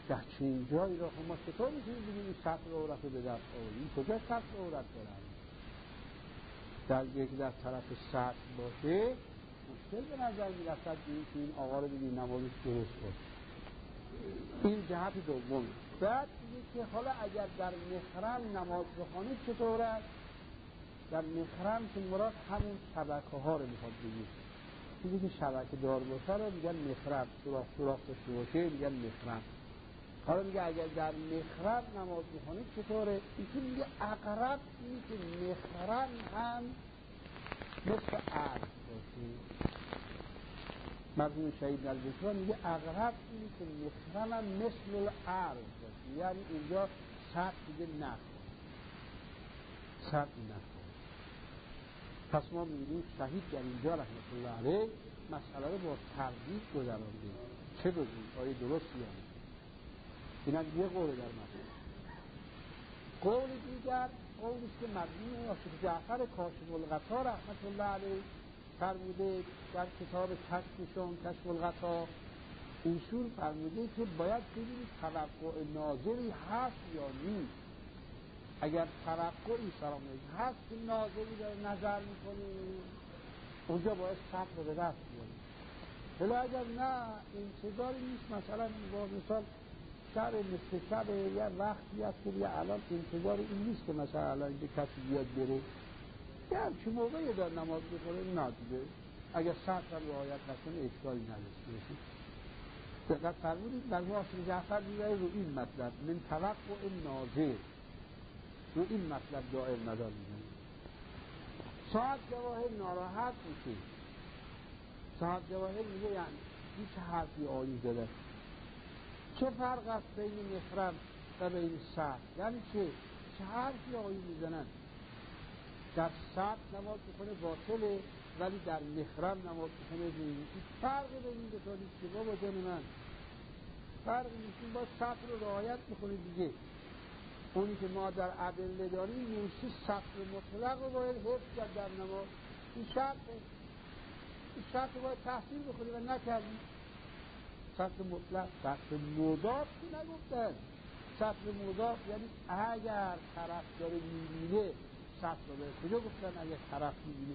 در چنین جایی را ما چطور میتونیم بگیم این سطر عورت رو به دست آوریم؟ کجا سطر عورت دارن؟ در طرف سطر باشه مشکل به نظر میرسد که این آقا رو بگیم نمازش درست باشه. این جهت دوم. بعد میگه که حالا اگر در محرم نماز بخوانید چطور است؟ در محرم که مراد همون شبکه ها رو میخواد بگید. چیزی که شبکه دار باشه رو میگن محرم، سوراخ داشته باشه میگن محرم. حالا میگه اگر در محرم نماز بخوانید چطوره؟ این میگه اقرب اینی که محرم هم مثل عرض باشه. مرحوم شهید البشرا میگه اقرب اینی که محرم هم مثل العرض باشه، یعنی اینجا سطح دیگه نخواه، سطح نخواه. پس ما میگیم شهید در اینجا رحمت الله علیه مسئله رو با تردید گذرانده. چه بگیم؟ آیه درستی هم اینم یه قول در مسئله. قول دیگر قولیست که مرحوم شیخ جعفر کاشف الغطا رحمت الله علیه فرموده در کتاب کشف الغطا، ایشون فرموده که باید ببینید توقع ناظری هست یا نیست. اگر توقعی فراموش هست که ناظری داره نظر میکنه اونجا باید صبر رو به دست بیاریم. ولی اگر نه انتظاری نیست، مثلا با مثال شب مثل شب یه وقتی هست که الان انتظار این نیست که مثلا الان اینجا کسی بیاد بره یه همچی موقعی دار نماز بخوره نادیده، اگر سطر هم رعایت نکنه اشکالی نداشته باشید. دقت فرمودید مرحوم شیخ جعفر میگه رو این مطلب من توقع ناظر، رو این مطلب دائم ندار میگن. صاحب جواهر ناراحت میشه. صاحب جواهر میگه یعنی هیچ حرفی آیی زده، چه فرق است بین محرم و بین سطر؟ یعنی چه حرفی آیی میزنن؟ در سطر نماز بخونه باطله ولی در محرم نماز بخونه دینی. فرق بین این دو تا نیست که بابا جان من، فرق نیست. با سطر رو رعایت بکنه دیگه. اونی که ما در ادله داریم نوشته سطر مطلق رو باید حفظ کرد در نماز. این شرط رو باید تحصیل بکنی و نکردی. سطر مطلق، سطر مضاف که نگفتن. سطر مضاف یعنی اگر طرف داره میبینه سطر رو باید کجا گفتن؟ اگر طرف میبینه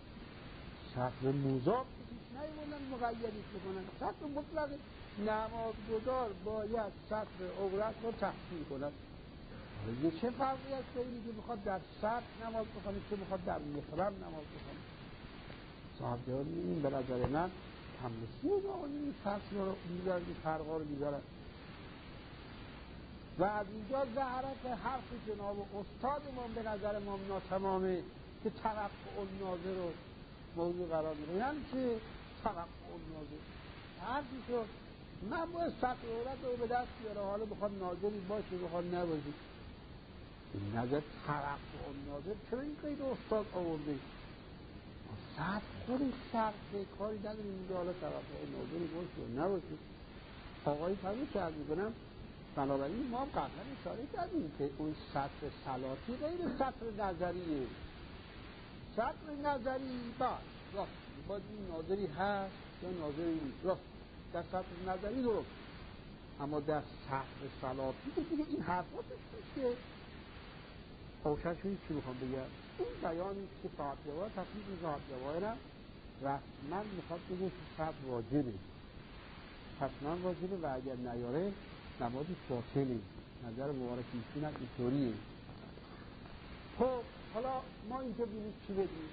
سطر مضاف کسیش نیمونن مقیدیش بکنن. سطر مطلق نمازگزار باید سطر عورت رو تحصیل کنن. یه چه فرقی هست که اینی که بخواد در سطر نماز بخونه چه بخواد در محرم نماز بخونه؟ صاحب جواب این به نظر من تمثیل این فرقا رو میذارن. و از اینجا ظهرت حرف جناب استاد ما به نظر ما ناتمامه که توقع الناظر رو موضوع قرار میده. یعنی که توقع الناظر حرفی شد من باید سطر عورت رو به دست بیاره، حالا بخواد ناظری باشه بخواد نباشه. این نظر توقع الناظر چرا این قید استاد آورده؟ سطر خودش شرطه، کاری نداریم اینجا حالا توقع الناظری باشه نباشه. آقایی فرمی که عرض میکنم بنابراین ما هم قبلا اشاره کردیم که اون سطر صلاتی غیر سطر نظریه. سطر نظری باید این ناظری هست یا ناظری نیست، راست در سطر نظری درست، اما در سطر صلاتی دیگه این حرفاتش که روشن شدید چی میخوام بگم. این بیانی که صاحب جواهر تصمیب صاحب جواهرم رسما میخواد بگه که سطر واجبه، حتما واجبه و اگر نیاره نمازی باطله. نظر مبارک ایشون هم اینطوریه. خب حالا ما اینجا بینید چی بگیم.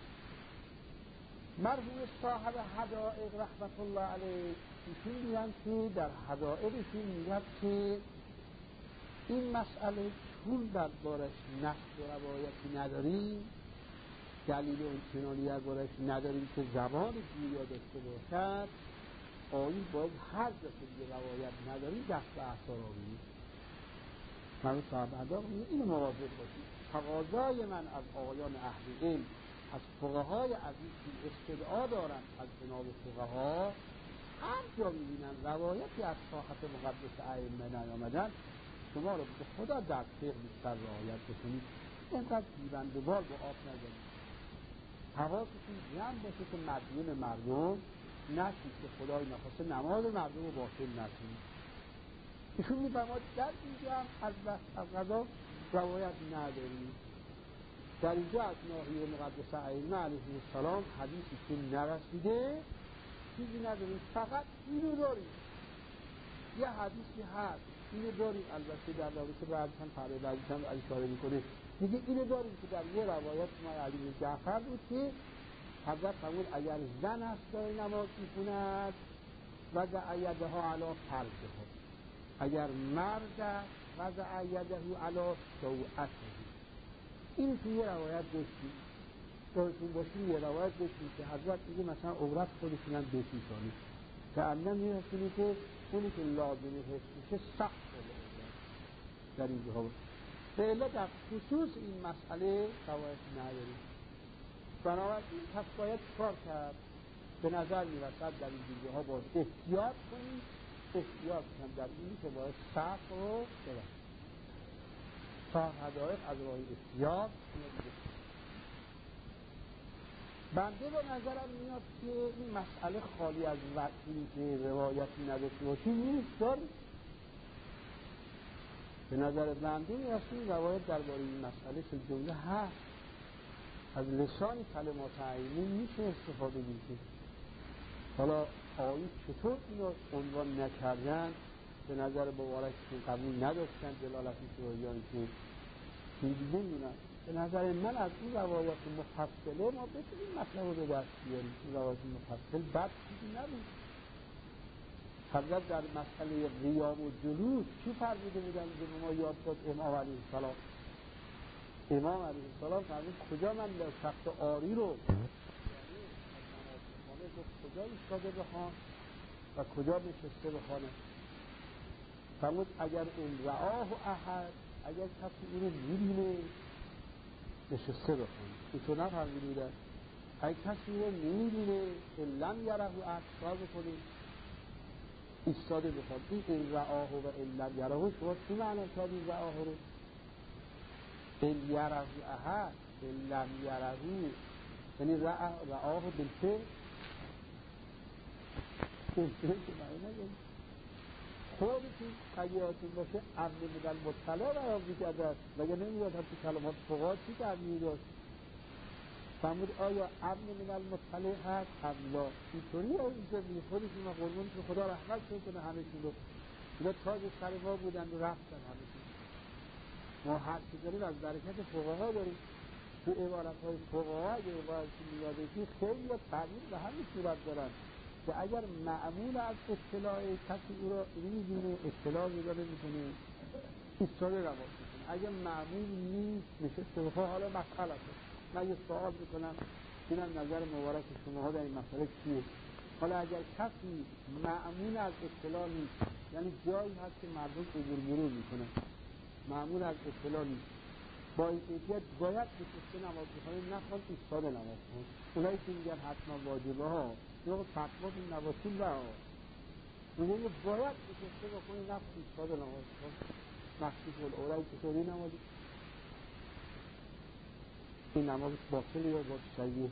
مرحوم صاحب حدائق رحمت الله علیه ایشون میگن که در حدائقشون میگن که این مسئله چون دربارش نص و روایتی نداریم، دلیل امتنانی دربارش نداریم که زبان گویا داشته باشد، آیین باید هر جا که دیگه روایت نداریم دست به اثار آوریم. من صاحب حدائق میگه اینو مواظب باشید. تقاضای من از آقایان اهل علم، از فقهای عزیز که استدعا دارن از جناب فقها، هر جا میبینن روایتی از ساحت مقدس ائمه نیامدن شما رو به خدا در فقه بیشتر رعایت بکنید. اینقدر دیونده‌وار با آب نزنید. حواستون جمع باشه که مدیون مردم نشید که خدای نخواسته نماز مردم رو باطل نکنید. ایشون میفرماد در اینجا هم از غذا روایت نداریم. در اینجا از ناحیه مقدس ائمه علیهم السلام حدیثی که نرسیده چیزی نداریم، فقط اینو داریم. یه حدیثی هست اینو داریم، البته در رابطه بعدش فرای بعدش هم اشاره میکنه، میگه اینو داریم که در یه روایت ما علی بن جعفر بود که حضرت فرمود اگر زن است داره نماز میخوند وضع یدها علی فرجها، اگر مرد است وضع یده علی سوءته. این توی یه روایت داشتیم، دارتون باشیم یه روایت داشتیم که حضرت میگه مثلا عورت خودشون هم بپیشانی که الان میرسونی که اونی که لازمه حس میشه سخت شده در این جاها. به علت در خصوص این مسئله روایت نداریم، بنابراین پس باید کار کرد. به نظر میرسد در این جاها باید احتیاط کنیم، احتیاط کنیم در اینی که باید صبر رو ببریم تا هدایق از راه احتیاط بنده. به نظرم میاد که این مسئله خالی از وقتی که روایتی نداشته باشی نیست، داریم. به نظر بنده میاد که این روایت درباره این مسئله که جمله هست، از لسان کلمات عینی میشه استفاده میشه. حالا آیه چطور اینو عنوان نکردن، به نظر مبارکشون قبول نداشتن دلالتی شروعیان که نمیدونن. به نظر من از این روایات مفصله ما بتونیم مطلب رو به دست بیاریم. این روایات مفصل بد چیزی نبود. حضرت در مسئله قیام و جلوس چی فرموده بودن که به ما یاد داد امام علیه السلام؟ امام علیه السلام فرمود کجا من تخت آری رو کجا ایستاده بخوان و کجا نشسته بخوانه. فرمود اگر این رآه احد، اگر کسی اینو میبینه نشسته بخوان. اینطور نفرموده بودن اگر کسی اینو نمیبینه لم یره احد کار بکنه ایستاده بخوان. این رآه و لم یره شما چی معنی کرد این رآه رو؟ این یره احد لم یره یعنی رآه بالفعل خودتون خیالتون باشه امن من المطلع بیان میکرد مگه نمیاد هم تو کلمات فقها چی تعبیر داشت؟ فرمود آیا امن من المطلع هست؟ املا اینطوری اینجا میگه خودشون و قربون که خدا رحمت کنه همه‌شون رو. اینا تاج سر ما بودن و رفتن همه‌شون. ما هر چی داریم از برکت فقها داریم. تو عبارت‌های فقها اگه عبارتی میاده که خیلی تعبیر به همین صورت دارن که اگر معمول از اطلاع کسی او را می‌بینه اطلاع می‌داده می‌کنه ایستاده نماز می‌کنه، اگر معمول نیست نشسته بخواه. حالا مسئله است، من یه سوال می‌کنم ببینم نظر مبارک شماها در این مسئله چیه. حالا اگر کسی معمول از اطلاع نیست، یعنی جایی هست که مردم عبور مرور می‌کنن، معمول از اطلاع نیست، با این کیفیت باید نشسته نماز بخوانیم، نخواد ایستاده نماز بخوانیم. اونایی که میگن حتما واجبه ها یا فتوا این نواسیل ها میگن باید نشسته بخوانیم، نخواد ایستاده نماز بخوانیم. مخصوص الاولایی که طوری نمازی این نماز باطله یا باید صحیحه؟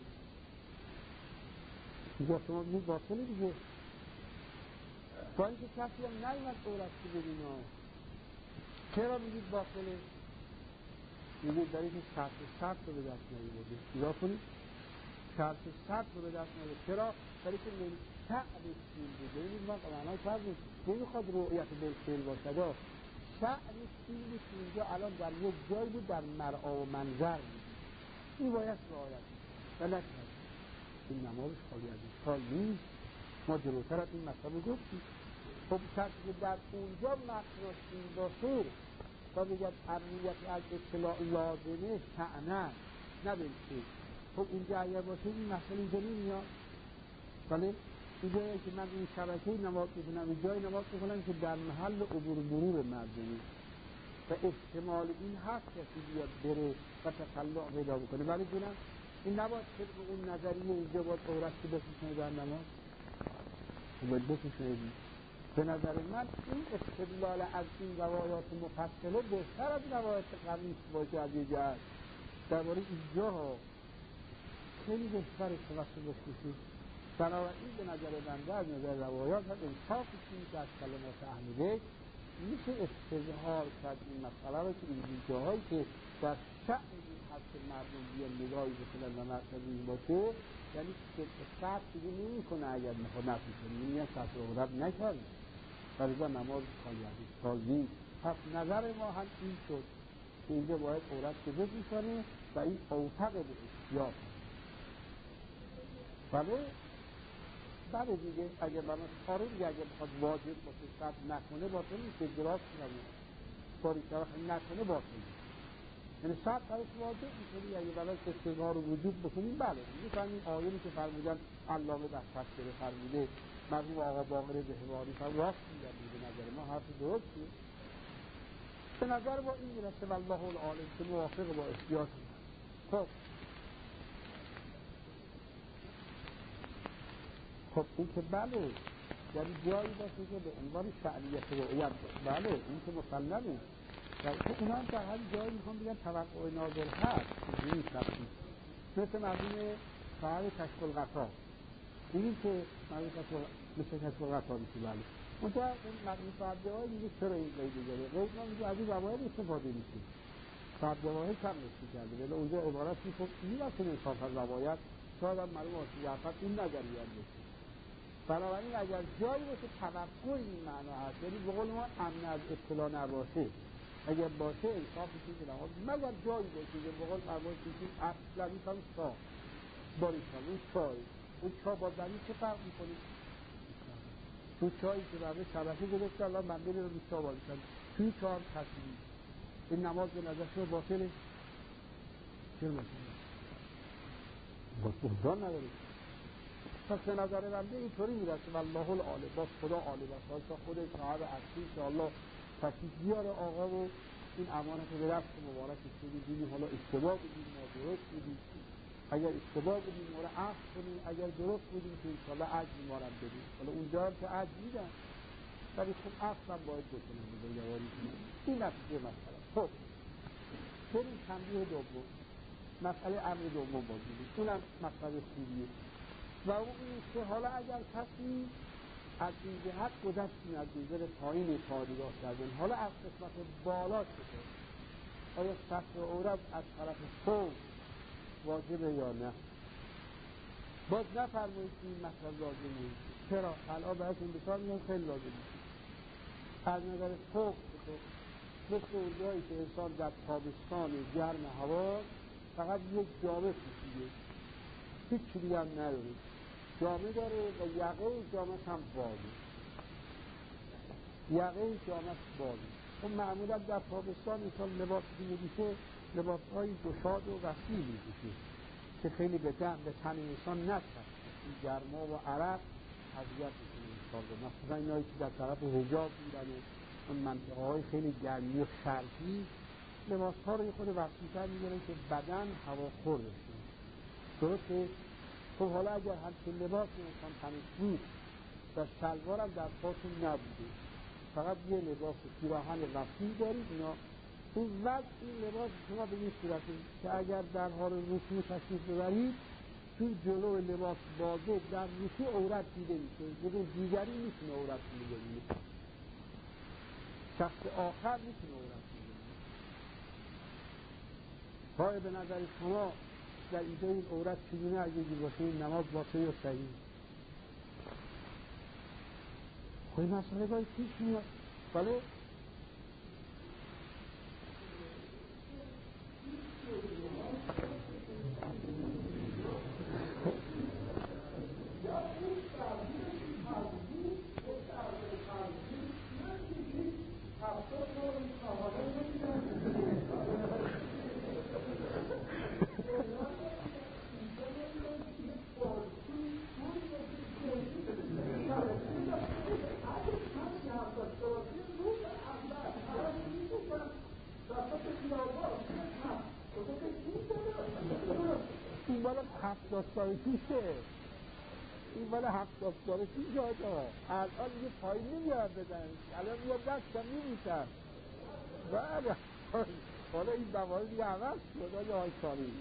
اینجا شما میگید باطله دیگه، با اینکه کسی هم نایمد اولاد که ببینه. چرا میگید باطله؟ میگید برای که شرط رو به دست نمیده. نگاه کنید شرط رو به دست نمیده. چرا؟ برای که منشأ بالفعل بود. ببینید ما معنای فرض نمیخواد رؤیت بالفعل باشد. شأن فعلی که اینجا الان در یک جای بود در مرعا و منظر بود، این باید رعایت و نکنید. این نمازش خالی از اشکال نیست. ما جلوتر از این مطلب رو گفتیم. خب کسی که در اونجا معناش این باشه و بگید امنیت از اطلاع لازمه شأنه نبلشه، خب اینجا اگر باشه این مسئله اینجا نمیاد. ولی اینجایی که من این شبکه نماز میکنم، این جای نماز میکنم که در محل عبور مرور مردمی و احتمال این هست کسی بیاد بره و تطلع پیدا بکنه. ولی دونم این نباید طبق اون نظریه اینجا باید عورت که بپوشونه در نماز باید بپوشونه. به نظر من این استدلال از این روایات مفصله بهتر از روایات قبلی باشه. از یه جهت درباره اینجا ها خیلی بهتر توسط بشکشید. بنابراین به نظر بنده از نظر روایات هم انصافی که از کلمات اهل بیت میشه استظهار کرد این مسئله رو که این جاهایی که در شأن این هست که مردم بیان نگاهی بکنن و مرکز این باشه، یعنی که سطح دیگه نمی کنه اگر میخواد نفی کنه، میگن سطح عورت نکرد برای نماز خواهی تازی. پس نظر ما هم این شد که اینجا باید عورت که بکنه و این اوتق به احتیاط هست. بله دیگه اگر برای آره دیگه اگر بخواد واجب باشه شب نکنه باطل نیست، درست نمید باری طرف نکنه باطل نیست، یعنی شب برایش واجب میکنی اگر برای استظهار وجود بکنیم. بله میفهمیم آیه‌ای که فرمودن علامه دست‌فکر فرموده مرحوم آقا باقر بهوانی فرمود راست میگن، به نظر ما حرف درستیه. به نظر ما این میرسه والله العالم که موافق با احتیاط. خب این که بله یعنی جایی باشه که به عنوان فعلیت رؤیت باشه، بله این که مسلمه. خب اونا هم در هر جایی میخوام بگن توقع ناظر هست اینجوری شخصی، مثل مرحوم صاحب کشف الغطا میگیم که مرحوم مثل کشف الغطا میشه. بله اونجا اون مرحوم صاحب جوایی میگه چرا این قیده داره؟ قید ما میگه از این روایت استفاده میشه، صاحب جواهی کم نشی کرده، ولی اونجا عبارت میشه میرسه انصاف از روایت شاید هم مرحوم آسیافت این نظریت بشه. بنابراین اگر جایی باشه توقع این معنا هست، یعنی به قول ما امن از ابتلا نباشه، اگر باشه انصاف میشه که نماز، مگر جایی باشه که به قول مرحوم کسی اصلا میکنم چا باریشم اون چا با زمین چه فرق میکنه؟ تو چایی که برای شبکه گرفته الان من بگیرم رو چا باریشم توی چا هم تصویری این نماز به نظر شما باطله؟ چرا باطله؟ بحضان نداره. پس به نظر بنده اینطوری میرسه والله العالم، باز خدا عالم است تا خود صاحب اصلی که الله تشریف بیاره آقا و این امانت به دست مبارک بگیریم. حالا اشتباه بودیم ما درست بودیم، اگر اشتباه بودیم ما را عفو کنیم، اگر درست بودیم که انشاءالله عجز ما را بدیم. حالا اونجا هم که عجز میدن ولی خب عفو هم باید بکنیم بزرگواری کنیم. این نتیجه مسئله. خب بریم تنبیه دوم، مسئله امر دوم بازیدیم، اونم مسئله خوبیه و اون این که حالا اگر کسی از این جهت گذشتیم از دیگر پایین پادگاه کردن، حالا از قسمت بالا شده آیا ستر عورت از طرف فوق واجبه یا نه؟ باز نفرمایید که این مطلب لازم نیست. چرا؟ الان براتون بسیار میگم خیلی لازم نیست. از نظر فوق شده مثل اونجایی که انسان در تابستان گرم هوا فقط یک جامه پوشیده، هیچ چیزی هم نداره، جامه داره و یقه جامه هم بازه، یقه جامه بازه. خب معمولا در تابستان انسان لباسی که می‌پوشه لباس‌های گشاد و وسیع می‌پوشه که خیلی به تن انسان نچسبه، این گرما و عرق اذیت می‌کنه انسان رو. مثلا اینایی که در طرف حجاب میرن و اون منطقه‌های خیلی گرمی و شرقی لباس‌ها رو خود وسیع‌تر می‌گیرن که بدن هواخور بشه. درسته؟ خب حالا اگر همچین لباس انسان تنش بود و شلوارم در پاتون نبوده، فقط یه لباس پیراهن وسیع دارید، اینا این وقت این لباس شما به این صورته که اگر در حال رکوع تشریف ببرید چون جلو لباس بازه در رکوع عورت دیده میشه، بدون دیگری میتونه عورت دیده میشه، شخص آخر میتونه عورت دیده میشه. های به نظر شما در اینجا این عورت چگونه اگه باشه این نماز باطل یا صحیح؟ خواهی مسئله باید پیش میاد. بله این بالا 70 سال پیشه، این بالا 70 سال پیش جادا الان یه پایین نمیاد بدن، الان یه دستم نمیشن. بله حالا این بوایی دیگه عوض شد آجا های سالی.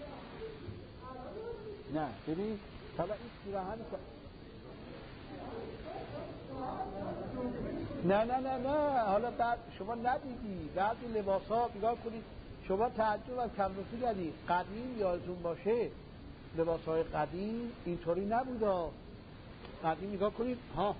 نه ببین حالا این پیراهن نه حالا بعد شما ندیدی بعضی لباس ها نگاه کنید، شما تعجب از کمرسی کردی. قدیم یادتون باشه لباس های قدیم اینطوری نبودا. قدیم نگاه کنید ها،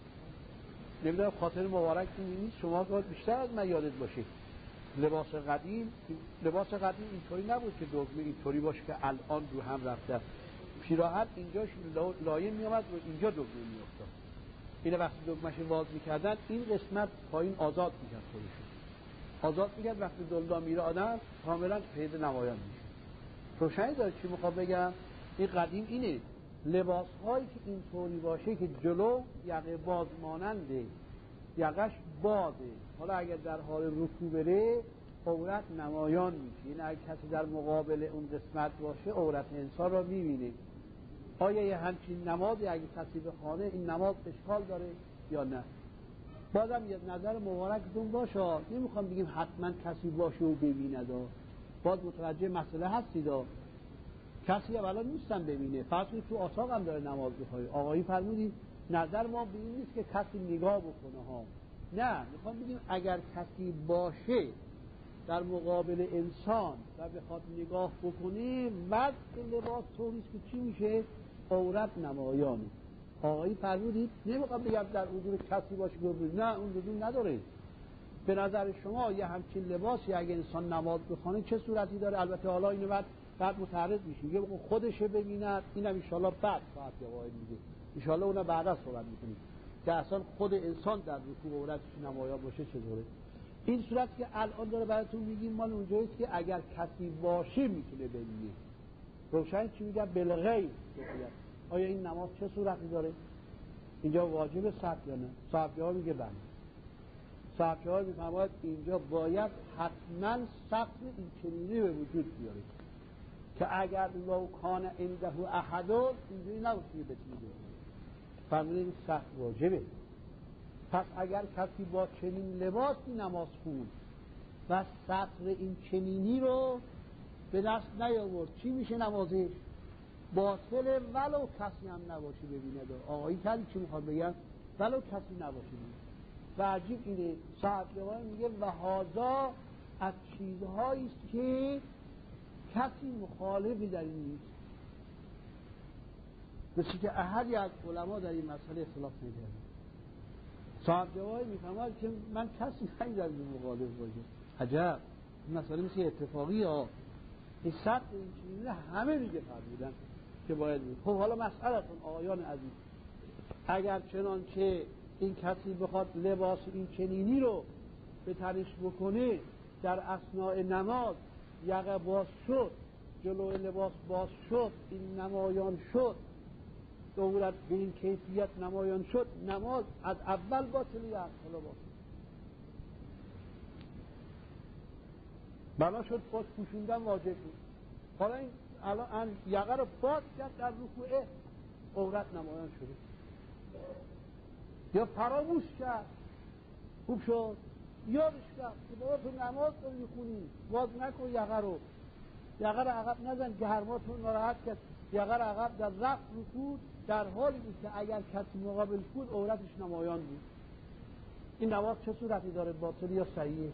نمیدونم خاطر مبارک نیست، شما بیشتر از من یادت باشه لباس قدیم اینطوری نبود که دگمه اینطوری باشه که الان رو هم رفته. پیراهن اینجاش لایه میامد و اینجا دگمه میافتاد. اینه وقتی دگمهش باز میکردن این قسمت پایین آزاد میکرد، خودشون آزاد میکرد. وقتی دلدا میره آدم کاملا پید نمایان میشه. روشنی داره چی میخوام بگم؟ این قدیم اینه، لباس هایی که اینطوری باشه که جلو یقه باز ماننده، یقش بازه، حالا اگر در حال رکوع بره عورت نمایان میشه. این اگر کسی در مقابل اون قسمت باشه عورت انسان را میبینه. آیا یه همچین نمازی اگه کسی بخوانه این نماز اشکال داره یا نه؟ بازم یه نظر مبارکتون باشه، نمیخوام بگیم حتما کسی باشه و ببیند، باز متوجه مسئله هستید. کسی اولا نیستن ببینه، فرض کنید تو اتاق هم داره نماز میخونه، آقایی فرمودید نظر ما به این نیست که کسی نگاه بکنه ها، نه میخوام بگیم اگر کسی باشه در مقابل انسان و بخواد نگاه بکنه وضع لباس طوریست که چی میشه؟ عورت نمایانه. آقایی فرمودید نمیخوام بگم در حضور کسی باشه که نه اون لزوم نداره. به نظر شما یه همچین لباسی اگه انسان نماز بخونه چه صورتی داره؟ البته حالا اینو بعد متعرض میشه، یه خودشه ببیند، اینم انشالله بعد ساعت جواهد میگه، انشالله اونم بعد از صحبت میکنیم که اصلا خود انسان در رکوع عورتش نمایان باشه چطوره. این صورت که الان داره براتون میگیم مال اونجاییست که اگر کسی باشه میتونه ببینه. روشن چی میگه؟ بالغیب. آیا این نماز چه صورتی داره؟ اینجا واجب سقط یا نه؟ صحابه ها میگه بله. صحابه ها میفرماید اینجا باید حتما سقط این چنینی به وجود بیاره که اگر لو کان عنده احد اینجوری نباشه بتونه ببینه. فرمودن سقط واجبه. پس اگر کسی با چنین لباسی نماز خوند و سطر این چنینی رو به دست نیاورد چی میشه نمازش؟ باطله ولو کسی هم نباشه ببینه. آقایی کردی چی میخواد بگم؟ ولو کسی نباشه ببینه. و عجیب اینه صاحب جوان میگه و هازا از چیزهاییست که کسی مخالفی در این نیست، مثل که احدی از علما در این مسئله اختلاف نکرده. صاحب جواب میفهمد که من کسی ندیدم که مخالف باشه. عجب، این مسئله مثل اتفاقی ها، این سطح این چیزی همه میگه فرمودن که باید بود. خب حالا مسئلتون آقایان عزیز، اگر چنانچه این کسی بخواد لباس این چنینی رو به تنش بکنه در اثناء نماز، یقه باز شد، جلو لباس باز شد، این نمایان شد، دورت به این کیفیت نمایان شد، نماز از اول باطلی یا حالا باطل بنا شد، باز پوشوندن واجب بود. حالا این الان یقه رو باز کرد در رکوع عورت نمایان شده، یا فراموش کرد خوب شد، یادش کرد که بابا تو نماز رو میخونی باز نکن یقه رو عقب نزن که گرماتون ناراحت کرد. یقه رو عقب در رفت رکوع در حالی بود که اگر کسی مقابل بود عورتش نمایان بود. این نماز چه صورتی داره؟ باطل یا صحیحه؟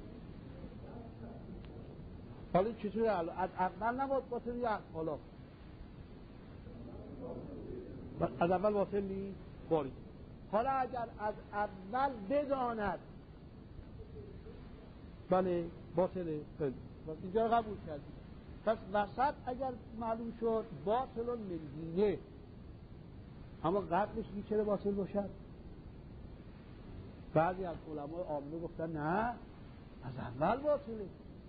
حالا چطوره؟ از اول نماز باطل یا حالا از اول باطل نیست؟ باری حالا اگر از اول بداند بله باطله، اینجا قبول کردیم. پس وسط اگر معلوم شد باطل مندینه، اما قبلش این چرا باطل باشد؟ بعضی از علمای عامه گفتن نه از اول باطله.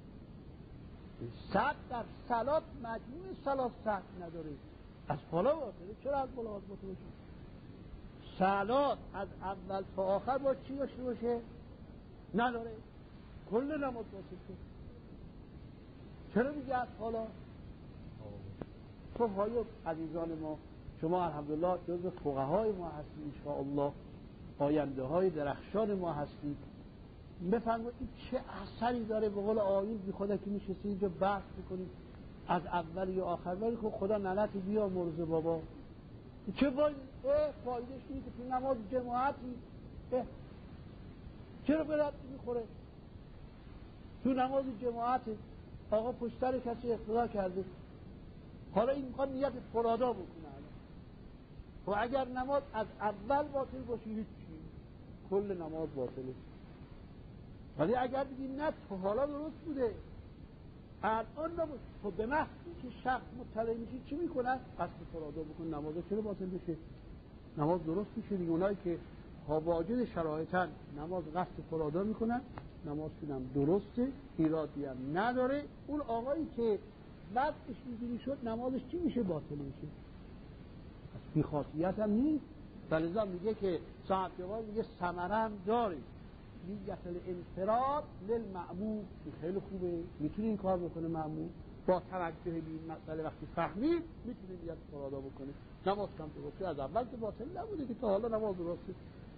صد در صلات مجموع صلات صد نداره، از بالا باطله. چرا از بالا باطله باشه؟ صلات از اول تا آخر با چی داشته باشه؟ نداره، کل نماز باطل شد. چرا میگه از بالا؟ خب های عزیزان ما، شما الحمدلله جزو فقهای ما هستید، انشاءالله آینده های درخشان ما هستید. بفرمایید این چه اثری داره؟ به قول آیین بی خدا که میشستی اینجا بحث میکنید از اول یا آخر، ولی خب خدا نلتی بیا مرزه بابا چه فایدهش اینه که تو نماز جماعتی چرا به رد میخوره؟ تو نماز جماعت آقا پشت سر کسی اقتدا کرده، حالا این میخواد نیت فرادا بکنه. و اگر نماز از اول باطل باشه هیچی، کل نماز باطله. ولی اگر بگی نه تو حالا درست بوده الان نبود، تو به محضی که شخص مطلع میشه چی میکنن؟ قصد فرادا بکن، نماز چرا باطل بشه؟ نماز درست میشه دیگه. اونایی که واجد شرایطن نماز قصد فرادا میکنن، نمازشون هم درسته، ایرادی هم نداره. اون آقایی که وقتش اینجوری شد نمازش چی میشه؟ باطل میشه. بی خاصیت هم نیست. فلذا میگه که صاحب جواب میگه ثمره هم داره، نیت الانفراد للمأموم. خیلی خوبه، میتونه این کار بکنه مأموم با توجه به این مسئله. وقتی فهمید میتونه نیت فرادا بکنه، نماز کم درسته. از اول که باطل نبوده که تا حالا نماز درسته.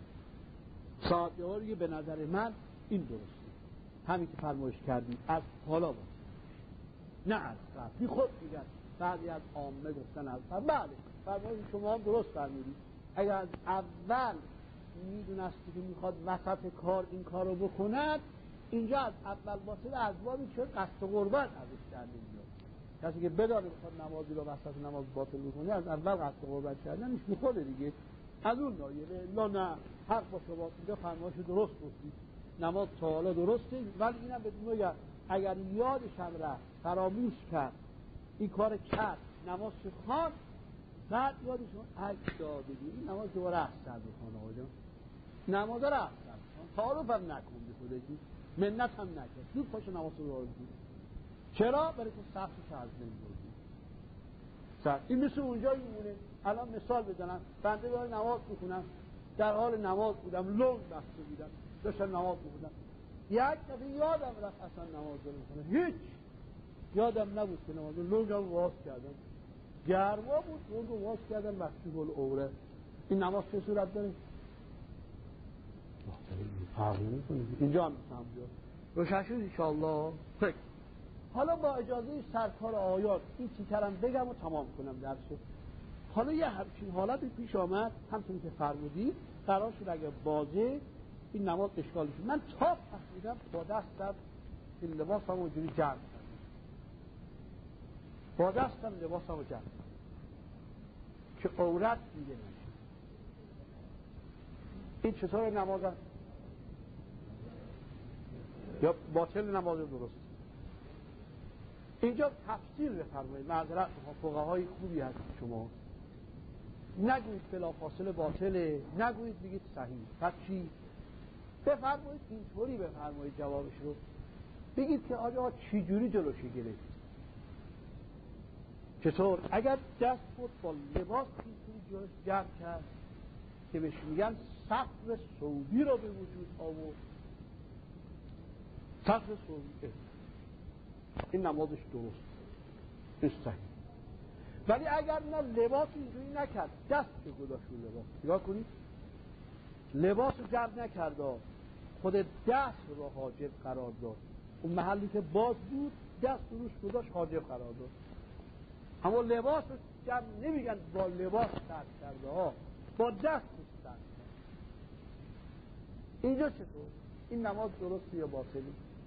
صاحب جواب میگه به نظر من این درسته، همین که فرمایش کردی از حالا باشه، نه از قبل. خود میگن بعضی از عامه گفتن از قبل. بله فرمایش شما هم درست فرمودید. اگر از اول میدونستی که میخواد وسط کار این کارو بکند، اینجا از اول باطل از بابی چون قصد قربان ازش در نمیاد. کسی که بدانه میخواد نمازی رو وسط نماز باطل بکنه از اول قصد قربان کردنش میخوره دیگه. از اون نایله لا نه حق با شما اینجا فرمایش درست گفتید، نماز تا حالا درسته. ولی اینم بدون میگه اگر یادش هم رفت، فراموش کرد، این کار کرد، نماز خواند، بعد یادشون عکس دادگی این نماز دوباره احسن بخونه. آقا جان نماز رو احسن بخونه، تعارف هم نکن به خودگی، منت هم نکن، زود پاشو نماز رو دارد. چرا؟ برای که سختش از نمیدونی سخت. این مثل اونجا میمونه. الان مثال بزنم، بنده داره نماز میخونم، در حال نماز بودم، لنگ بسته بودم، داشتم نماز میخونم، یک دفعه یادم رفت اصلا نماز رو میخونم، هیچ یادم نبود که نماز رو لنگم واس کردم، گرما بود، لنگ رو واس کردم، مکتوب العوره. این نماز چه صورت داره؟ فرقی میکنه. اینجا هم میکنم روشن شد انشاءالله. فکر حالا با اجازه سرکار آیات این چیزترم بگم و تمام کنم درسو. حالا یه همچین حالتی پیش آمد، همچنین که فرمودید، قرار شد اگر بازه این نماز اشکال شد. من تا فهمیدم با دستم این لباسم اونجوری جمع کردم، با دستم لباسم رو جمع کردم که عورت دیگه نشه. این چطور نماز هست؟ یا باطل نماز درست؟ اینجا تفسیر بفرمایید. معذرت فقهای خوبی هست شما، نگویید بلافاصله باطله، نگویید بگید صحیح. پس چی؟ بفرمایید اینطوری بفرمایید جوابش رو، بگید که آقا چی جوری جلوش گرفت. چطور؟ اگر دست بود با لباس اینطوری جلوش جمع کرد که بهش میگن صفر سعودی رو به وجود آورد. صفر سعودی این نمازش درست استحیل. ولی اگر نه لباس اینجوری نکرد، دست که گذاشت رو لباس، نگاه کنید لباس رو جمع نکرد، خود دست رو حاجب قرار داد. اون محلی که باز بود دست روش گذاشت حاجب قرار داد. اما لباس رو جمع نمیگن با لباس ترک کرده ها، با دست ترک کرد. اینجا چطور؟ این نماز درسته یا باطله؟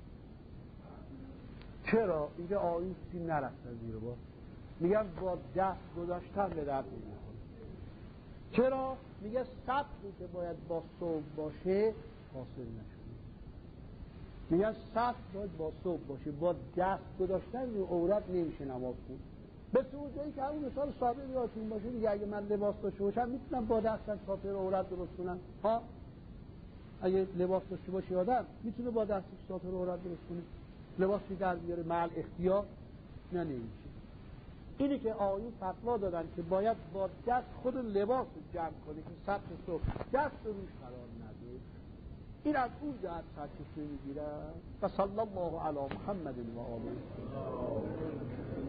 چرا؟ اینجا آیوسی نرفتن زیر باز، میگن با دست گذاشتن به درد نمیخوره. چرا؟ میگه سطری که باید با ثوب باشه حاصل نشده. میگن سطر باید با ثوب باشه، با دست گذاشتن رو عورت نمیشه نماز خون. به صورت جایی که همون مثال ساده یادتون باشه دیگه، اگه من لباس داشته باشم میتونم با دستم ساتر عورت درست کنم ها؟ اگه لباس داشته باشه آدم میتونه با دستش ساتر عورت درست کنه، لباسی در بیاره مع اختیار نه نمیشه. اینی که آیون فتوا دادن که باید با دست خود لباس رو جمع کنه که سطح صبح دست روش قرار نده. این از اون جهت سرچشمه میگیرن. و صلی الله علی محمد و آله.